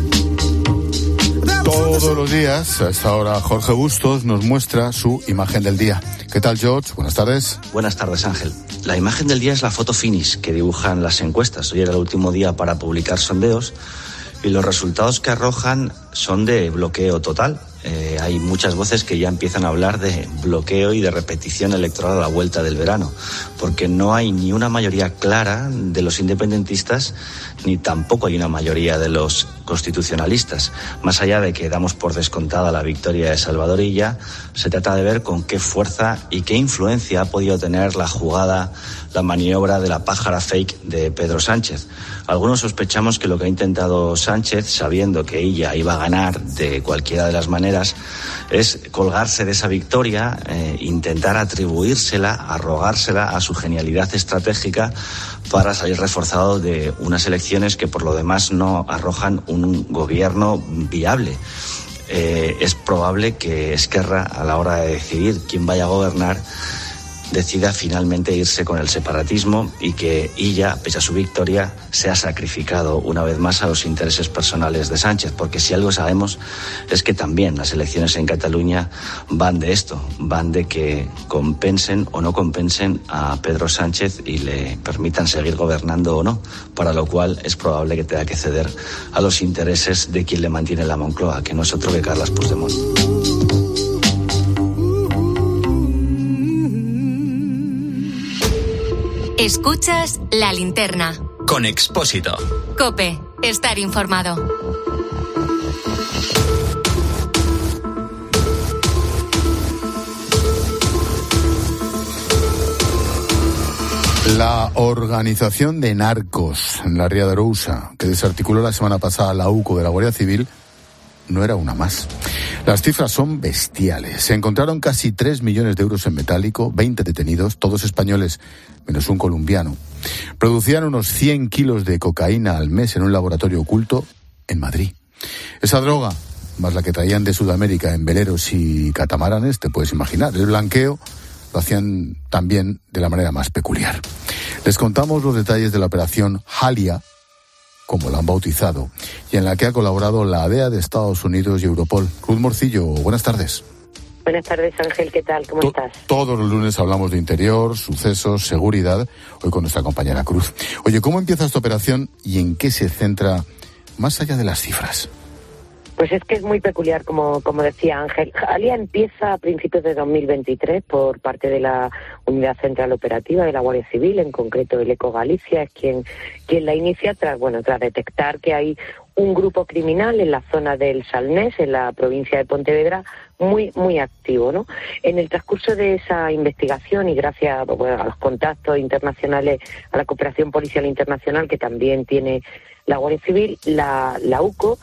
Todos los días, a esta hora, Jorge Bustos nos muestra su imagen del día. ¿Qué tal, George? Buenas tardes. Buenas tardes, Ángel. La imagen del día es la foto finish que dibujan las encuestas. Hoy era el último día para publicar sondeos y los resultados que arrojan son de bloqueo total. Eh, hay muchas voces que ya empiezan a hablar de bloqueo y de repetición electoral a la vuelta del verano, porque no hay ni una mayoría clara de los independentistas, ni tampoco hay una mayoría de los constitucionalistas. Más allá de que damos por descontada la victoria de Salvador Illa, se trata de ver con qué fuerza y qué influencia ha podido tener la jugada, la maniobra de la pájara fake de Pedro Sánchez. Algunos sospechamos que lo que ha intentado Sánchez, sabiendo que Illa iba a ganar de cualquiera de las maneras, es colgarse de esa victoria, eh, intentar atribuírsela, arrogársela a su genialidad estratégica para salir reforzado de unas elecciones que por lo demás no arrojan un gobierno viable. Eh, es probable que Esquerra, a la hora de decidir quién vaya a gobernar, decida finalmente irse con el separatismo y que Illa, pese a su victoria, se ha sacrificado una vez más a los intereses personales de Sánchez, porque si algo sabemos es que también las elecciones en Cataluña van de esto, van de que compensen o no compensen a Pedro Sánchez y le permitan seguir gobernando o no, para lo cual es probable que tenga que ceder a los intereses de quien le mantiene la Moncloa, que no es otro que Carles Puigdemont. Escuchas La Linterna. Con Expósito. COPE. Estar informado. La organización de narcos en la Ría de Arousa, que desarticuló la semana pasada la U C O de la Guardia Civil, no era una más. Las cifras son bestiales. Se encontraron casi tres millones de euros en metálico, veinte detenidos, todos españoles, menos un colombiano. Producían unos cien kilos de cocaína al mes en un laboratorio oculto en Madrid. Esa droga, más la que traían de Sudamérica en veleros y catamaranes, te puedes imaginar. El blanqueo lo hacían también de la manera más peculiar. Les contamos los detalles de la operación Halia, como la han bautizado, y en la que ha colaborado la D E A de Estados Unidos y Europol. Ruth Morcillo, buenas tardes. Buenas tardes, Ángel, ¿qué tal? ¿Cómo to- estás? Todos los lunes hablamos de interior, sucesos, seguridad, hoy con nuestra compañera Cruz. Oye, ¿cómo empieza esta operación y en qué se centra, más allá de las cifras? Pues es que es muy peculiar, como, como decía Ángel. Jalia empieza a principios de dos mil veintitrés por parte de la Unidad Central Operativa de la Guardia Civil, en concreto el ECO Galicia, es quien, quien la inicia tras, bueno, tras detectar que hay un grupo criminal en la zona del Salnés, en la provincia de Pontevedra, muy muy activo, ¿no? En el transcurso de esa investigación y gracias, bueno, a los contactos internacionales, a la cooperación policial internacional que también tiene la Guardia Civil, la, la U C O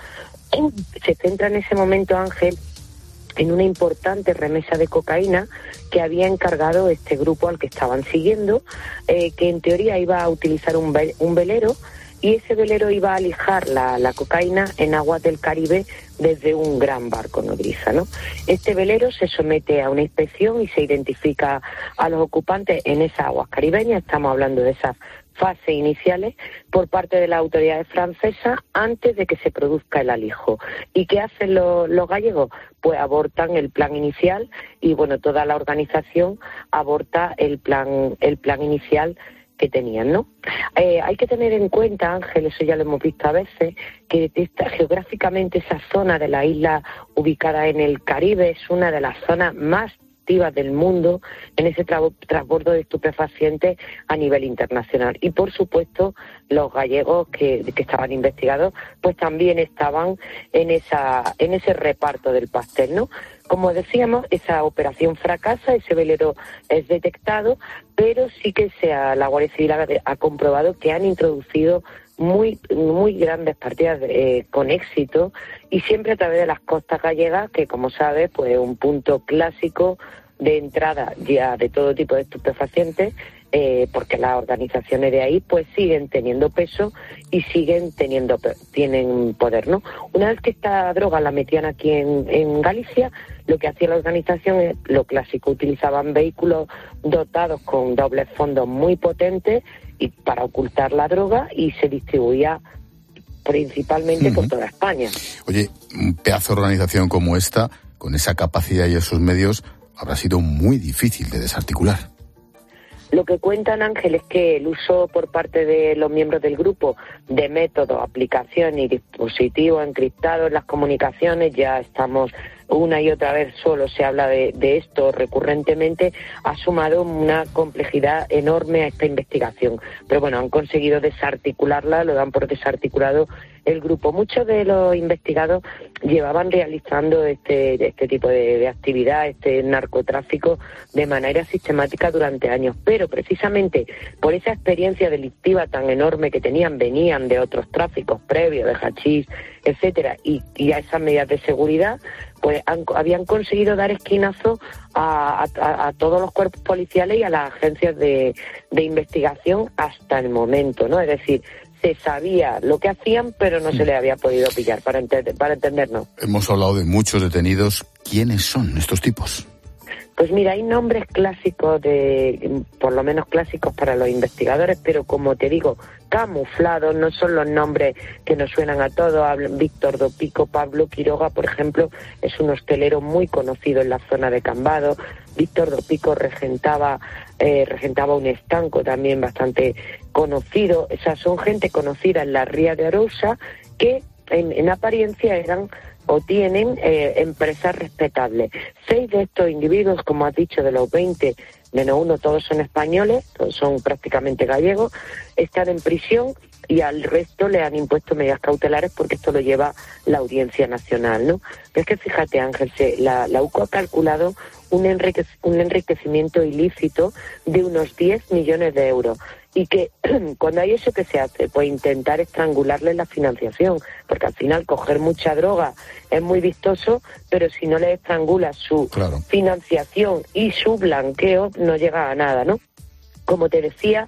se centra en ese momento, Ángel, en una importante remesa de cocaína que había encargado este grupo al que estaban siguiendo, eh, que en teoría iba a utilizar un, ve- un velero, y ese velero iba a lijar la, la cocaína en aguas del Caribe desde un gran barco nodriza, ¿no? Este velero se somete a una inspección y se identifica a los ocupantes en esas aguas caribeñas. Estamos hablando de esas fases iniciales por parte de las autoridades francesas antes de que se produzca el alijo. ¿Y qué hacen los, los gallegos? Pues abortan el plan inicial y, bueno, toda la organización aborta el plan, el plan inicial que tenían, ¿no? Eh, hay que tener en cuenta, Ángel, eso ya lo hemos visto a veces, que esta, geográficamente esa zona de la isla ubicada en el Caribe es una de las zonas más activas del mundo en ese tra- transbordo de estupefacientes a nivel internacional. Y, por supuesto, los gallegos que, que estaban investigados, pues también estaban en esa en ese reparto del pastel, ¿no? Como decíamos, esa operación fracasa, ese velero es detectado, pero sí que se ha, la Guardia Civil ha, ha comprobado que han introducido muy muy grandes partidas eh, con éxito, y siempre a través de las costas gallegas, que, como sabes, pues es un punto clásico de entrada ya de todo tipo de estupefacientes, eh, porque las organizaciones de ahí pues siguen teniendo peso y siguen teniendo tienen poder, ¿no? Una vez que esta droga la metían aquí en, en Galicia, lo que hacía la organización es lo clásico: utilizaban vehículos dotados con dobles fondos muy potentes y para ocultar la droga, y se distribuía principalmente uh-huh. por toda España. Oye, un pedazo de organización como esta, con esa capacidad y esos medios, habrá sido muy difícil de desarticular. Lo que cuentan, Ángel, es que el uso por parte de los miembros del grupo de métodos, aplicación y dispositivos encriptados en las comunicaciones, ya estamos una y otra vez, solo se habla de, de esto recurrentemente, ha sumado una complejidad enorme a esta investigación. Pero bueno, han conseguido desarticularla, lo dan por desarticulado el grupo. Muchos de los investigados llevaban realizando este, este tipo de, de actividad, este narcotráfico, de manera sistemática durante años, pero precisamente por esa experiencia delictiva tan enorme que tenían, venían de otros tráficos previos, de hachís, etcétera, y, y a esas medidas de seguridad, pues han, habían conseguido dar esquinazo a, a, a todos los cuerpos policiales y a las agencias de, de investigación hasta el momento, ¿no? Es decir, se sabía lo que hacían, pero no se les había podido pillar, para, ente- para entendernos. Hemos hablado de muchos detenidos. ¿Quiénes son estos tipos? Pues mira, hay nombres clásicos, de, por lo menos clásicos para los investigadores, pero como te digo, camuflados, no son los nombres que nos suenan a todos. Víctor Dopico, Pablo Quiroga, por ejemplo, es un hostelero muy conocido en la zona de Cambados. Víctor Dopico regentaba, eh, regentaba un estanco también bastante conocido. O sea, son gente conocida en la Ría de Arousa que en, en apariencia eran o tienen eh, empresas respetables. Seis de estos individuos, como has dicho, de los veinte, menos uno, todos son españoles, todos son prácticamente gallegos, están en prisión, y al resto le han impuesto medidas cautelares porque esto lo lleva la Audiencia Nacional, ¿no? Pero es que fíjate, Ángel, se, la, la U C O ha calculado un, enrique, un enriquecimiento ilícito de unos diez millones de euros. Y que cuando hay eso, que se hace, pues intentar estrangularle la financiación, porque al final coger mucha droga es muy vistoso, pero si no le estrangulas su claro. financiación y su blanqueo, no llega a nada, ¿no? Como te decía,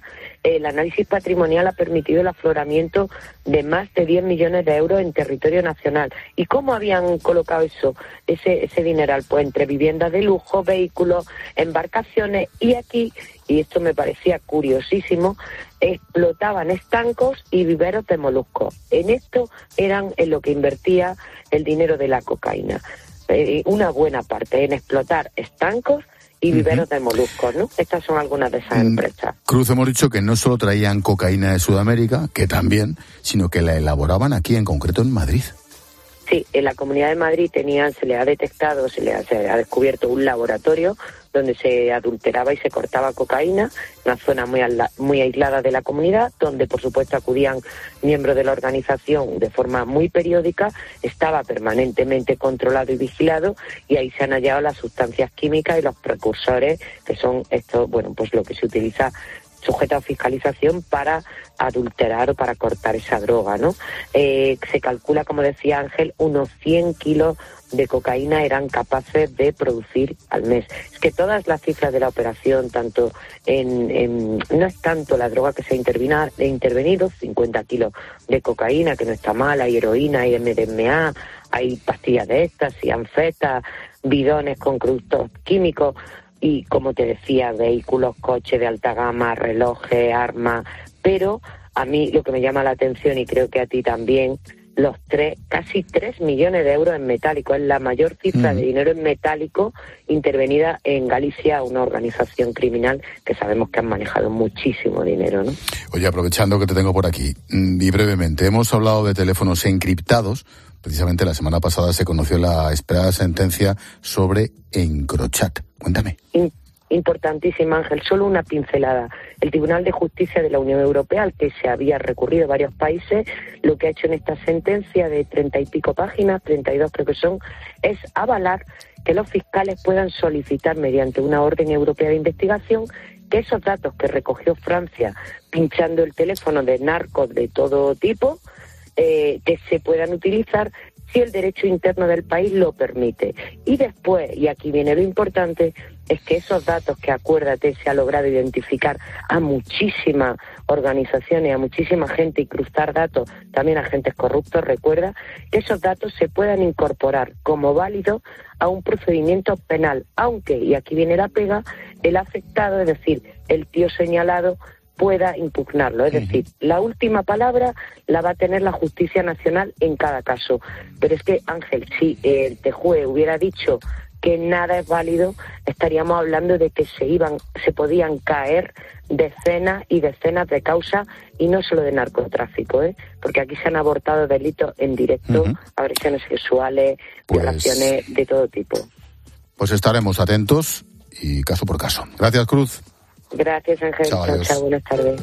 el análisis patrimonial ha permitido el afloramiento de más de diez millones de euros en territorio nacional. ¿Y cómo habían colocado eso, ese, ese dineral? Pues entre viviendas de lujo, vehículos, embarcaciones, y aquí, y esto me parecía curiosísimo, explotaban estancos y viveros de moluscos. En esto eran en lo que invertía el dinero de la cocaína. Eh, una buena parte en explotar estancos y viveros uh-huh. de moluscos, ¿no? Estas son algunas de esas mm, empresas. Cruz, hemos dicho que no solo traían cocaína de Sudamérica, que también, sino que la elaboraban aquí, en concreto en Madrid. Sí, en la Comunidad de Madrid tenían, se le ha detectado, se le ha, se le ha descubierto un laboratorio donde se adulteraba y se cortaba cocaína, una zona muy, muy aislada de la comunidad, donde por supuesto acudían miembros de la organización de forma muy periódica, estaba permanentemente controlado y vigilado, y ahí se han hallado las sustancias químicas y los precursores, que son esto, bueno, pues lo que se utiliza sujeta a fiscalización para adulterar o para cortar esa droga, ¿no? Eh, se calcula, como decía Ángel, unos cien kilos de cocaína eran capaces de producir al mes. Es que todas las cifras de la operación, tanto en, en no es tanto la droga que se ha intervenido, cincuenta kilos de cocaína, que no está mal, hay heroína, hay M D M A, hay pastillas de éxtasis, anfetas, bidones con productos químicos, y, como te decía, vehículos, coches de alta gama, relojes, armas, pero a mí lo que me llama la atención, y creo que a ti también, los tres, casi tres millones de euros en metálico, es la mayor cifra mm. de dinero en metálico intervenida en Galicia, una organización criminal que sabemos que han manejado muchísimo dinero, ¿no? Oye, aprovechando que te tengo por aquí, y brevemente, hemos hablado de teléfonos encriptados. Precisamente la semana pasada se conoció la esperada sentencia sobre Encrochat. Cuéntame. Importantísima, Ángel. Solo una pincelada. El Tribunal de Justicia de la Unión Europea, al que se había recurrido varios países, lo que ha hecho en esta sentencia de treinta y pico páginas, treinta y dos creo que son, es avalar que los fiscales puedan solicitar mediante una orden europea de investigación que esos datos que recogió Francia pinchando el teléfono de narcos de todo tipo, eh, que se puedan utilizar si el derecho interno del país lo permite. Y después, y aquí viene lo importante, es que esos datos que, acuérdate, se ha logrado identificar a muchísimas organizaciones, a muchísima gente, y cruzar datos también a agentes corruptos, recuerda, que esos datos se puedan incorporar como válidos a un procedimiento penal, aunque, y aquí viene la pega, el afectado, es decir, el tío señalado, pueda impugnarlo. Es decir, la última palabra la va a tener la justicia nacional en cada caso. Pero es que, Ángel, si el juez hubiera dicho que nada es válido, estaríamos hablando de que se iban, se podían caer decenas y decenas de causas, y no solo de narcotráfico, ¿eh? Porque aquí se han abortado delitos en directo, uh-huh. agresiones sexuales, pues, violaciones de todo tipo. Pues estaremos atentos y caso por caso. Gracias, Cruz. Gracias, Ángel. Chao, chao, chao, buenas tardes.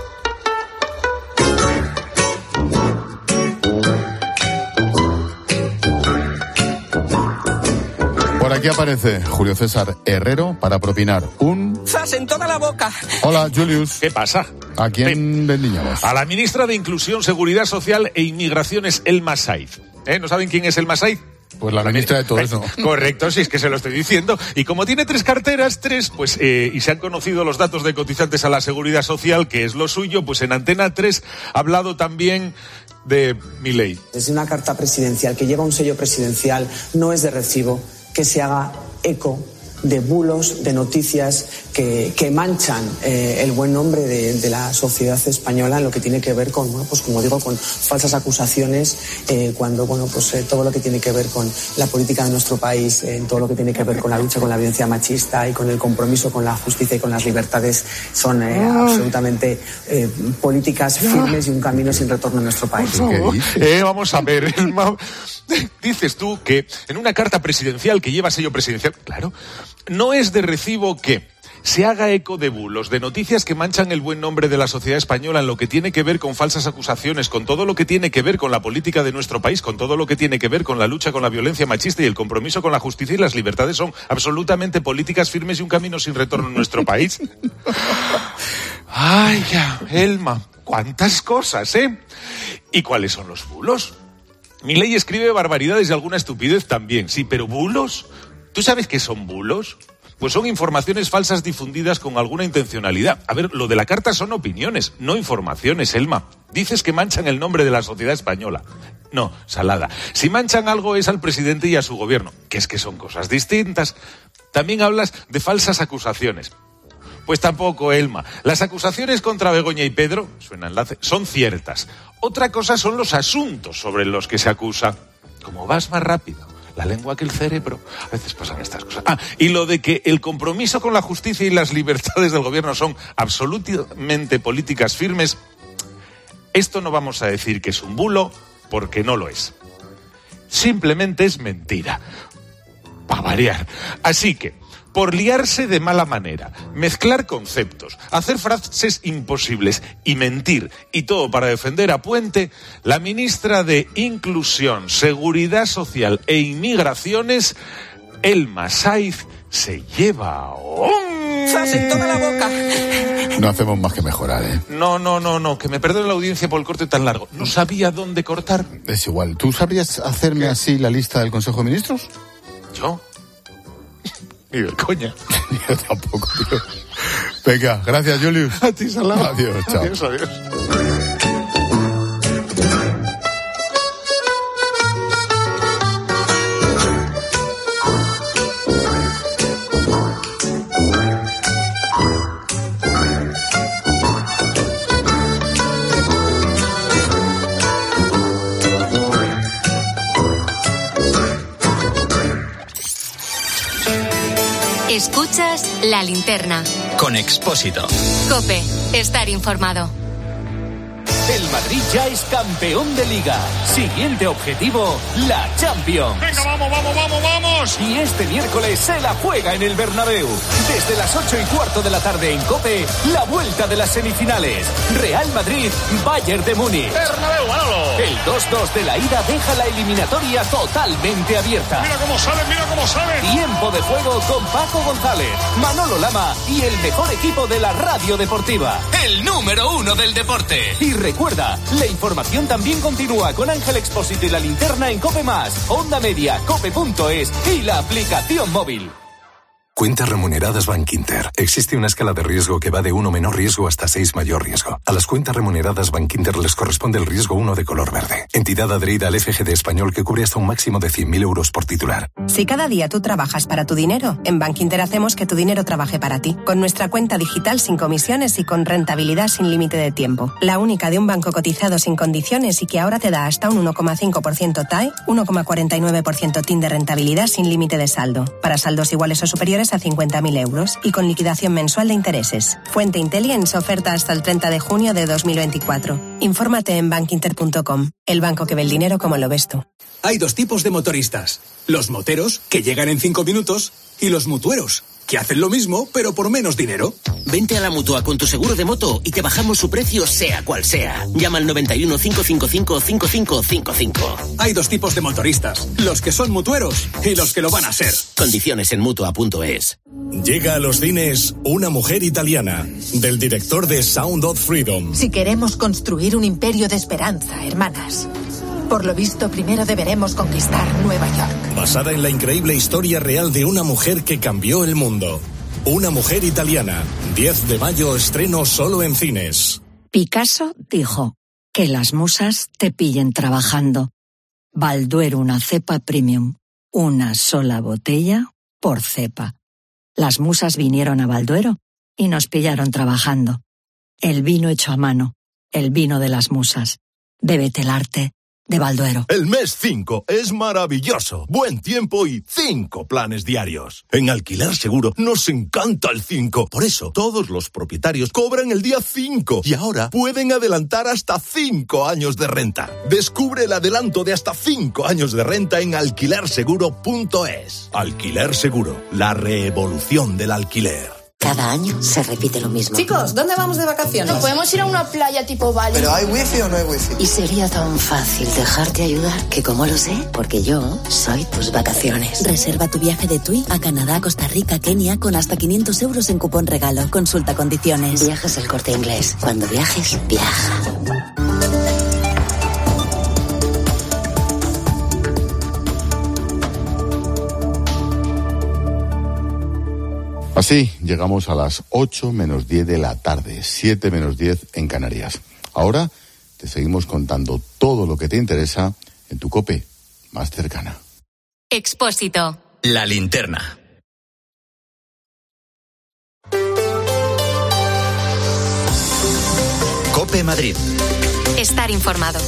Por aquí aparece Julio César Herrero para propinar un... ¡Zas en toda la boca! Hola, Julius. ¿Qué pasa? ¿A quién desniñamos? A la ministra de Inclusión, Seguridad Social e Inmigraciones, Elma Saiz. ¿Eh? ¿No saben quién es Elma Saiz? Pues la ministra de todo eso. Correcto, sí, es que se lo estoy diciendo. Y como tiene tres carteras, tres, pues, eh, y se han conocido los datos de cotizantes a la Seguridad Social, que es lo suyo, pues en Antena tres ha hablado también de Milei. Desde una carta presidencial que lleva un sello presidencial, no es de recibo que se haga eco de bulos, de noticias que, que manchan eh, el buen nombre de, de la sociedad española en lo que tiene que ver con, bueno, pues como digo, con falsas acusaciones, eh, cuando, bueno, pues eh, todo lo que tiene que ver con la política de nuestro país, en eh, todo lo que tiene que ver con la lucha con la violencia machista y con el compromiso con la justicia y con las libertades, son eh, absolutamente eh, políticas firmes y un camino sin retorno en nuestro país. Eh, vamos a ver, dices tú que en una carta presidencial que lleva sello presidencial, claro, no es de recibo que se haga eco de bulos, de noticias que manchan el buen nombre de la sociedad española en lo que tiene que ver con falsas acusaciones, con todo lo que tiene que ver con la política de nuestro país, con todo lo que tiene que ver con la lucha con la violencia machista y el compromiso con la justicia y las libertades. Son absolutamente políticas firmes y un camino sin retorno en nuestro país. Ay, ya, Elma, cuántas cosas, ¿eh? ¿Y cuáles son los bulos? Milei escribe barbaridades y alguna estupidez también, sí, pero ¿bulos? ¿Tú sabes qué son bulos? pues son informaciones falsas difundidas con alguna intencionalidad. A ver, lo de la carta son opiniones, no informaciones, Elma. Dices que manchan el nombre de la sociedad española. No, Salada. Si manchan algo es al presidente y a su gobierno, que es que son cosas distintas. También hablas de falsas acusaciones. Pues tampoco, Elma. Las acusaciones contra Begoña y Pedro, suena enlace, son ciertas. Otra cosa son los asuntos sobre los que se acusa. Como vas más rápido, la lengua que el cerebro, a veces pasan estas cosas. Ah, y lo de que el compromiso con la justicia y las libertades del gobierno son absolutamente políticas firmes, esto no vamos a decir que es un bulo, porque no lo es. Simplemente es mentira. Para variar. Así que, por liarse de mala manera, mezclar conceptos, hacer frases imposibles y mentir, y todo para defender a Puente, la ministra de Inclusión, Seguridad Social e Inmigraciones, Elma Saiz, se lleva un... ¡Zas en toda la boca! No hacemos más que mejorar, ¿eh? No, no, no, no, que me perdone la audiencia por el corte tan largo. No sabía dónde cortar. Es igual. ¿Tú sabrías hacerme ¿Qué? así la lista del Consejo de Ministros? ¿Yo? Ni de coña. Yo tampoco, tío. Venga, gracias, Julius. A ti, Salado. Adiós, chao. Adiós, adiós. Escuchas La Linterna. Con Expósito. COPE. Estar informado. El Madrid ya es campeón de Liga. Siguiente objetivo, la Champions. Venga, vamos, vamos, vamos, vamos. Y este miércoles se la juega en el Bernabéu. Desde las ocho y cuarto de la tarde en COPE, la vuelta de las semifinales. Real Madrid, Bayern de Múnich. Bernabéu, Manolo. El dos dos de la ida deja la eliminatoria totalmente abierta. Mira cómo sale, mira cómo sale. Tiempo de juego con Paco González, Manolo Lama y el mejor equipo de la radio deportiva. El número uno del deporte. Y recuerda, la información también continúa con Ángel Expósito y La Linterna en COPE Más, Onda Media, cope punto es y la aplicación móvil. Cuentas remuneradas Bankinter. Existe una escala de riesgo que va de uno menor riesgo hasta seis mayor riesgo. A las cuentas remuneradas Bankinter les corresponde el riesgo uno de color verde. Entidad adherida al F G D español que cubre hasta un máximo de cien mil euros por titular. Si cada día tú trabajas para tu dinero, en Bankinter hacemos que tu dinero trabaje para ti. Con nuestra cuenta digital sin comisiones y con rentabilidad sin límite de tiempo. La única de un banco cotizado sin condiciones y que ahora te da hasta un uno coma cinco por ciento T A E, uno coma cuarenta y nueve por ciento T I N de rentabilidad sin límite de saldo. Para saldos iguales o superiores a cincuenta mil euros y con liquidación mensual de intereses. Fuente Intelligence, oferta hasta el treinta de junio de dos mil veinticuatro. Infórmate en bankinter punto com, el banco que ve el dinero como lo ves tú. Hay dos tipos de motoristas. Los moteros, que llegan en cinco minutos, y los mutueros, que hacen lo mismo, pero por menos dinero. Vente a la Mutua con tu seguro de moto y te bajamos su precio sea cual sea. Llama al noventa y uno, cinco cinco cinco, cinco cinco cinco cinco. Hay dos tipos de motoristas, los que son mutueros y los que lo van a ser. Condiciones en mutua punto es. Llega a los cines Una mujer italiana, del director de Sound of Freedom. Si queremos construir un imperio de esperanza, hermanas, por lo visto primero deberemos conquistar Nueva York. Basada en la increíble historia real de una mujer que cambió el mundo. Una mujer italiana, diez de mayo, estreno solo en cines. Picasso dijo, que las musas te pillen trabajando. Balduero, una cepa premium, una sola botella por cepa. Las musas vinieron a Balduero y nos pillaron trabajando. El vino hecho a mano, el vino de las musas. Bébete el arte de Balduero. El mes cinco es maravilloso. Buen tiempo y cinco planes diarios. En Alquiler Seguro nos encanta el cinco. Por eso, todos los propietarios cobran el día cinco. Y ahora pueden adelantar hasta cinco años de renta. Descubre el adelanto de hasta cinco años de renta en alquiler seguro punto es. Alquiler Seguro, la revolución del alquiler. Cada año se repite lo mismo. Chicos, ¿dónde vamos de vacaciones? No podemos ir a una playa tipo Bali. ¿Pero hay wifi o no hay wifi? Y sería tan fácil dejarte ayudar que como lo sé, porque yo soy tus vacaciones. Reserva tu viaje de TUI a Canadá, Costa Rica, Kenia con hasta quinientos euros en cupón regalo. Consulta condiciones. Viajes El Corte Inglés. Cuando viajes, viaja. Así llegamos a las ocho menos diez de la tarde, siete menos diez en Canarias. Ahora te seguimos contando todo lo que te interesa en tu COPE más cercana. Expósito. La linterna. COPE Madrid. Estar informado.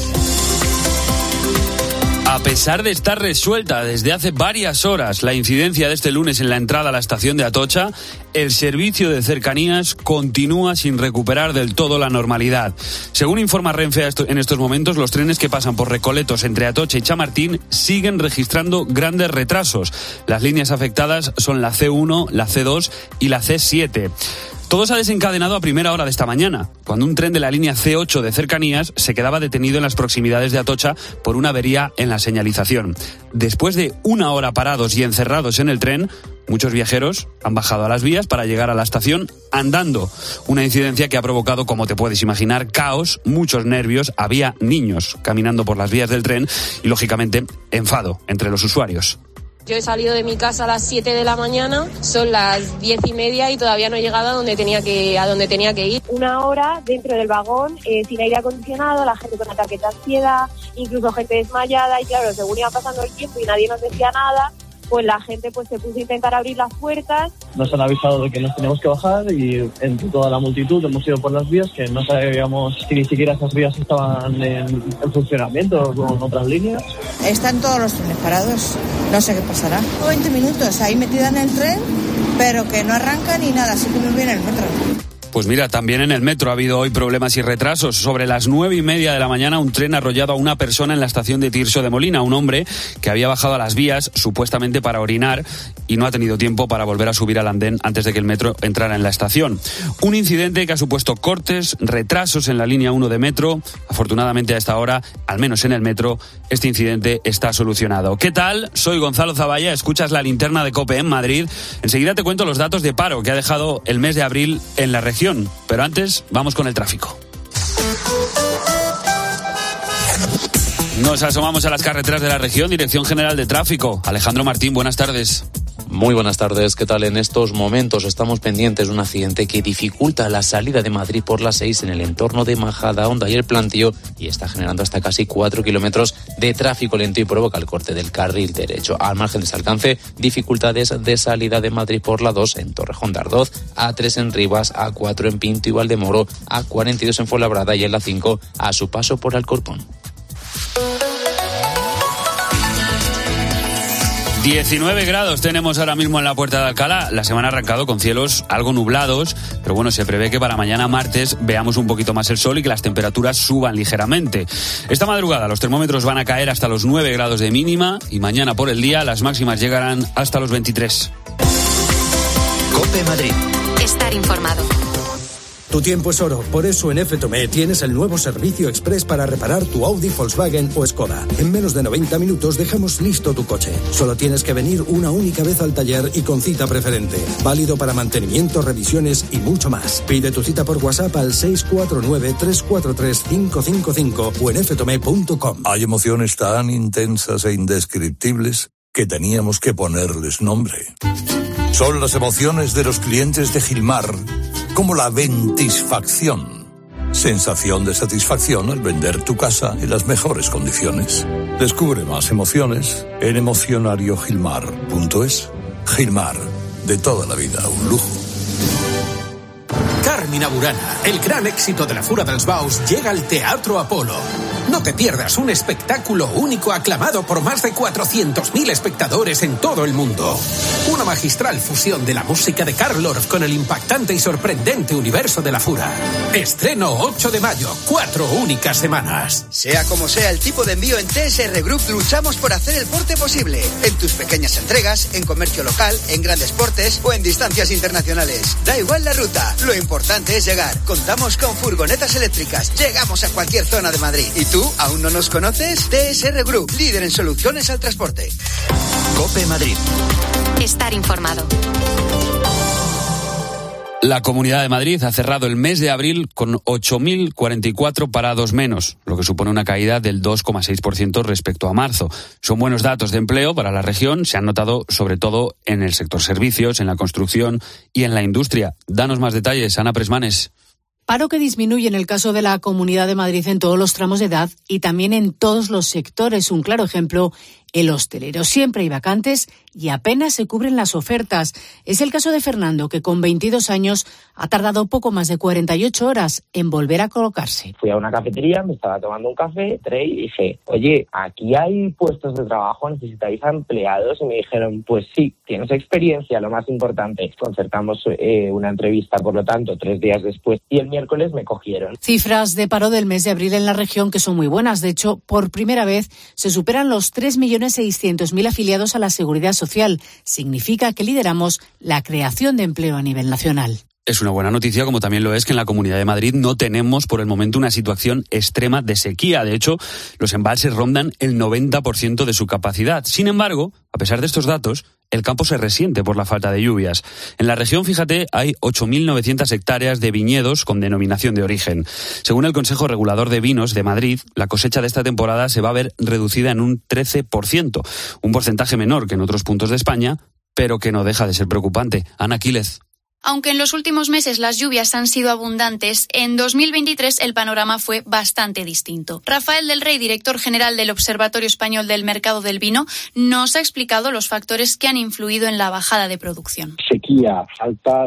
A pesar de estar resuelta desde hace varias horas la incidencia de este lunes en la entrada a la estación de Atocha, el servicio de cercanías continúa sin recuperar del todo la normalidad. Según informa Renfe en estos momentos, los trenes que pasan por Recoletos entre Atocha y Chamartín siguen registrando grandes retrasos. Las líneas afectadas son la ce uno, la ce dos y la ce siete. Todo se ha desencadenado a primera hora de esta mañana, cuando un tren de la línea ce ocho de cercanías se quedaba detenido en las proximidades de Atocha por una avería en la señalización. Después de una hora parados y encerrados en el tren, muchos viajeros han bajado a las vías para llegar a la estación andando. Una incidencia que ha provocado, como te puedes imaginar, caos, muchos nervios. Había niños caminando por las vías del tren y, lógicamente, enfado entre los usuarios. Yo he salido de mi casa a las siete de la mañana, son las diez y media y todavía no he llegado a donde tenía que, a donde tenía que ir. Una hora dentro del vagón, eh, sin aire acondicionado, la gente con ataques de ansiedad, incluso gente desmayada, y claro, según iba pasando el tiempo y nadie nos decía nada, pues la gente pues se puso a intentar abrir las puertas. Nos han avisado de que nos tenemos que bajar y entre toda la multitud hemos ido por las vías, que no sabíamos si ni siquiera esas vías estaban en, en funcionamiento con otras líneas. Están todos los trenes parados, no sé qué pasará. veinte minutos ahí metida en el tren, pero que no arranca ni nada, así que muy bien el metro. Pues mira, también en el metro ha habido hoy problemas y retrasos. Sobre las nueve y media de la mañana, un tren ha arrollado a una persona en la estación de Tirso de Molina, un hombre que había bajado a las vías supuestamente para orinar y no ha tenido tiempo para volver a subir al andén antes de que el metro entrara en la estación. Un incidente que ha supuesto cortes, retrasos en la línea uno de metro. Afortunadamente a esta hora, al menos en el metro, este incidente está solucionado. ¿Qué tal? Soy Gonzalo Zavalla, escuchas la linterna de COPE en Madrid. Enseguida te cuento los datos de paro que ha dejado el mes de abril en la región. Pero antes, vamos con el tráfico. Nos asomamos a las carreteras de la región, Dirección General de Tráfico. Alejandro Martín, buenas tardes. Muy buenas tardes, ¿qué tal? En estos momentos estamos pendientes de un accidente que dificulta la salida de Madrid por la seis en el entorno de Majadahonda y el Plantío y está generando hasta casi cuatro kilómetros de tráfico lento y provoca el corte del carril derecho. Al margen de ese alcance, dificultades de salida de Madrid por la dos en Torrejón de Ardoz, A tres en Rivas, A cuatro en Pinto y Valdemoro, A cuarenta y dos en Fuenlabrada y en la cinco a su paso por Alcorcón. diecinueve grados tenemos ahora mismo en la Puerta de Alcalá. La semana ha arrancado con cielos algo nublados, pero bueno, se prevé que para mañana martes veamos un poquito más el sol y que las temperaturas suban ligeramente. Esta madrugada los termómetros van a caer hasta los nueve grados de mínima y mañana por el día las máximas llegarán hasta los veintitrés. COPE Madrid. Estar informado. Tu tiempo es oro, por eso en F T O M E tienes el nuevo servicio express para reparar tu Audi, Volkswagen o Skoda. En menos de noventa minutos dejamos listo tu coche. Solo tienes que venir una única vez al taller y con cita preferente. Válido para mantenimiento, revisiones y mucho más. Pide tu cita por WhatsApp al seis cuatro nueve, tres cuatro tres, cinco cinco cinco o en f t o m e punto com. Hay emociones tan intensas e indescriptibles que teníamos que ponerles nombre. Son las emociones de los clientes de Gilmar, como la ventisfacción. Sensación de satisfacción al vender tu casa en las mejores condiciones. Descubre más emociones en emocionario gilmar punto es. Gilmar, de toda la vida, un lujo. Carmina Burana, el gran éxito de la Fura dels Baus, llega al Teatro Apolo. No te pierdas un espectáculo único aclamado por más de cuatrocientos mil espectadores en todo el mundo. Una magistral fusión de la música de Carl Orff con el impactante y sorprendente universo de la Fura. Estreno ocho de mayo, cuatro únicas semanas. Sea como sea el tipo de envío, en T S R Group luchamos por hacer el porte posible. En tus pequeñas entregas, en comercio local, en grandes portes o en distancias internacionales. Da igual la ruta, lo importante es llegar. Contamos con furgonetas eléctricas, llegamos a cualquier zona de Madrid. ¿Y tú, aún no nos conoces? T S R Group, líder en soluciones al transporte. COPE Madrid. Estar informado. La Comunidad de Madrid ha cerrado el mes de abril con ocho mil cuarenta y cuatro parados menos, lo que supone una caída del dos coma seis por ciento respecto a marzo. Son buenos datos de empleo para la región, se han notado sobre todo en el sector servicios, en la construcción y en la industria. Danos más detalles, Ana Presmanes. Paro que disminuye en el caso de la Comunidad de Madrid en todos los tramos de edad y también en todos los sectores. Un claro ejemplo, el hostelero. Siempre hay vacantes y apenas se cubren las ofertas. Es el caso de Fernando, que con veintidós años ha tardado poco más de cuarenta y ocho horas en volver a colocarse. Fui a una cafetería, me estaba tomando un café, entré y dije, oye, aquí hay puestos de trabajo, necesitáis a empleados. Y me dijeron, pues sí, tienes experiencia, lo más importante. Concertamos eh, una entrevista, por lo tanto, tres días después, y el miércoles me cogieron. Cifras de paro del mes de abril en la región que son muy buenas. De hecho, por primera vez se superan los tres millones seiscientos mil afiliados a la Seguridad Social. Significa que lideramos la creación de empleo a nivel nacional. Es una buena noticia, como también lo es que en la Comunidad de Madrid no tenemos por el momento una situación extrema de sequía. De hecho, los embalses rondan el noventa por ciento de su capacidad. Sin embargo, a pesar de estos datos, el campo se resiente por la falta de lluvias. En la región, fíjate, hay ocho mil novecientas hectáreas de viñedos con denominación de origen. Según el Consejo Regulador de Vinos de Madrid, la cosecha de esta temporada se va a ver reducida en un trece por ciento, un porcentaje menor que en otros puntos de España, pero que no deja de ser preocupante. Ana Quílez. Aunque en los últimos meses las lluvias han sido abundantes, en dos mil veintitrés el panorama fue bastante distinto. Rafael del Rey, director general del Observatorio Español del Mercado del Vino, nos ha explicado los factores que han influido en la bajada de producción. Sequía, falta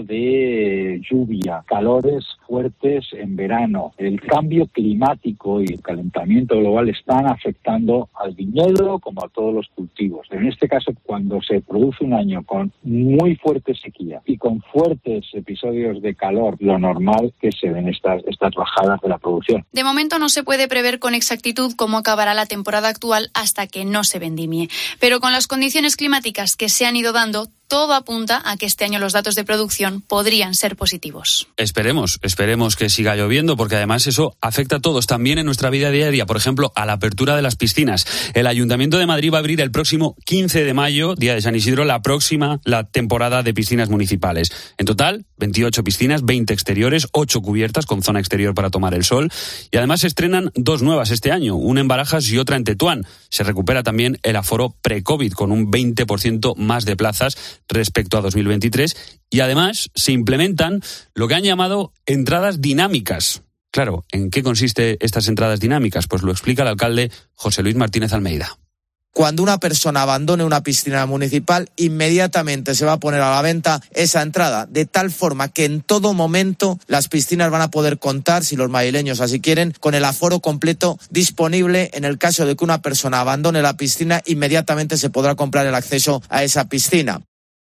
de lluvia, calores fuertes en verano, el cambio climático y el calentamiento global están afectando al viñedo como a todos los cultivos. En este caso, cuando se produce un año con muy fuerte sequía y con fuerte episodios de calor, lo normal que se den estas, estas bajadas de la producción. De momento no se puede prever con exactitud cómo acabará la temporada actual hasta que no se vendimie. Pero con las condiciones climáticas que se han ido dando, todo apunta a que este año los datos de producción podrían ser positivos. Esperemos, esperemos que siga lloviendo, porque además eso afecta a todos, también en nuestra vida diaria. Por ejemplo, a la apertura de las piscinas. El Ayuntamiento de Madrid va a abrir el próximo quince de mayo, día de San Isidro, la próxima la temporada de piscinas municipales. En total, veintiocho piscinas, veinte exteriores, ocho cubiertas con zona exterior para tomar el sol. Y además se estrenan dos nuevas este año, una en Barajas y otra en Tetuán. Se recupera también el aforo pre-COVID con un veinte por ciento más de plazas respecto a dos mil veintitrés, y además se implementan lo que han llamado entradas dinámicas. Claro, ¿en qué consiste estas entradas dinámicas? Pues lo explica el alcalde José Luis Martínez Almeida. Cuando una persona abandone una piscina municipal, inmediatamente se va a poner a la venta esa entrada, de tal forma que en todo momento las piscinas van a poder contar, si los madrileños así quieren, con el aforo completo disponible. En el caso de que una persona abandone la piscina, inmediatamente se podrá comprar el acceso a esa piscina.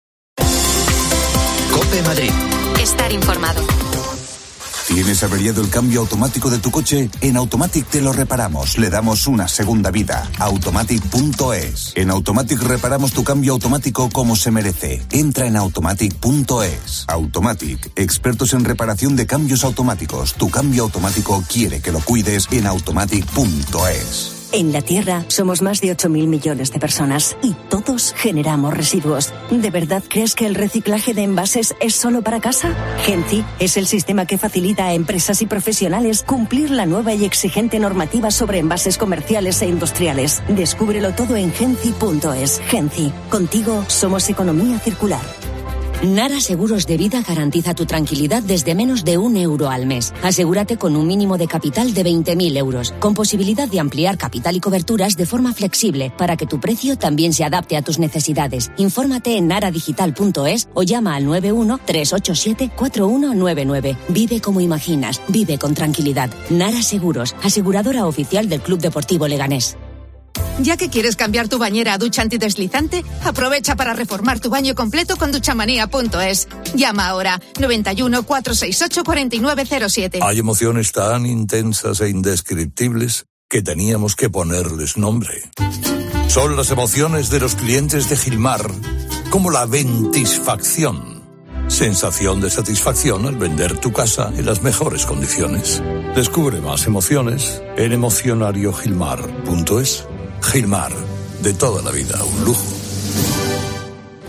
COPE Madrid. Estar informado. ¿Tienes averiado el cambio automático de tu coche? En Automatic te lo reparamos, le damos una segunda vida. Automatic punto es. En Automatic reparamos tu cambio automático como se merece. Entra en Automatic punto es. Automatic, expertos en reparación de cambios automáticos. Tu cambio automático quiere que lo cuides en Automatic punto es. En la Tierra somos más de ocho mil millones de personas y todos generamos residuos. ¿De verdad crees que el reciclaje de envases es solo para casa? Genci es el sistema que facilita a empresas y profesionales cumplir la nueva y exigente normativa sobre envases comerciales e industriales. Descúbrelo todo en genci punto es. Genci, contigo somos economía circular. Nara Seguros de Vida garantiza tu tranquilidad desde menos de un euro al mes. Asegúrate con un mínimo de capital de veinte mil euros, con posibilidad de ampliar capital y coberturas de forma flexible para que tu precio también se adapte a tus necesidades. Infórmate en nara digital punto es o llama al nueve uno tres ocho siete cuatro uno nueve nueve. Vive como imaginas, vive con tranquilidad. Nara Seguros, aseguradora oficial del Club Deportivo Leganés. Ya que quieres cambiar tu bañera a ducha antideslizante, aprovecha para reformar tu baño completo con duchamanía punto es. Llama ahora noventa y uno, cuatrocientos sesenta y ocho, cuarenta y nueve cero siete. Hay emociones tan intensas e indescriptibles que teníamos que ponerles nombre. Son las emociones de los clientes de Gilmar, como la ventisfacción. Sensación de satisfacción al vender tu casa en las mejores condiciones. Descubre más emociones en emocionario gilmar punto es. Gilmar, de toda la vida, un lujo.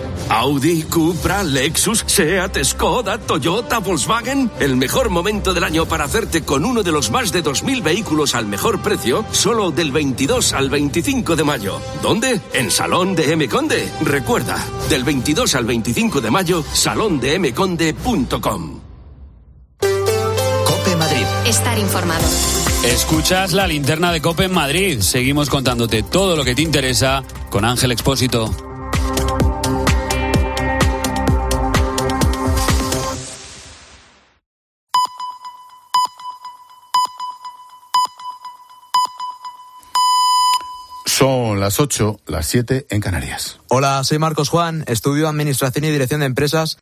Audi, Cupra, Lexus, Seat, Skoda, Toyota, Volkswagen. El mejor momento del año para hacerte con uno de los más de dos mil vehículos al mejor precio, solo del veintidós al veinticinco de mayo. ¿Dónde? En Salón de M. Conde. Recuerda, del veintidós al veinticinco de mayo, salón de m conde punto com. COPE Madrid. Estar informado. Escuchas la linterna de COPE en Madrid. Seguimos contándote todo lo que te interesa con Ángel Expósito. Son las ocho, las siete en Canarias. Hola, soy Marcos Juan, estudio Administración y Dirección de Empresas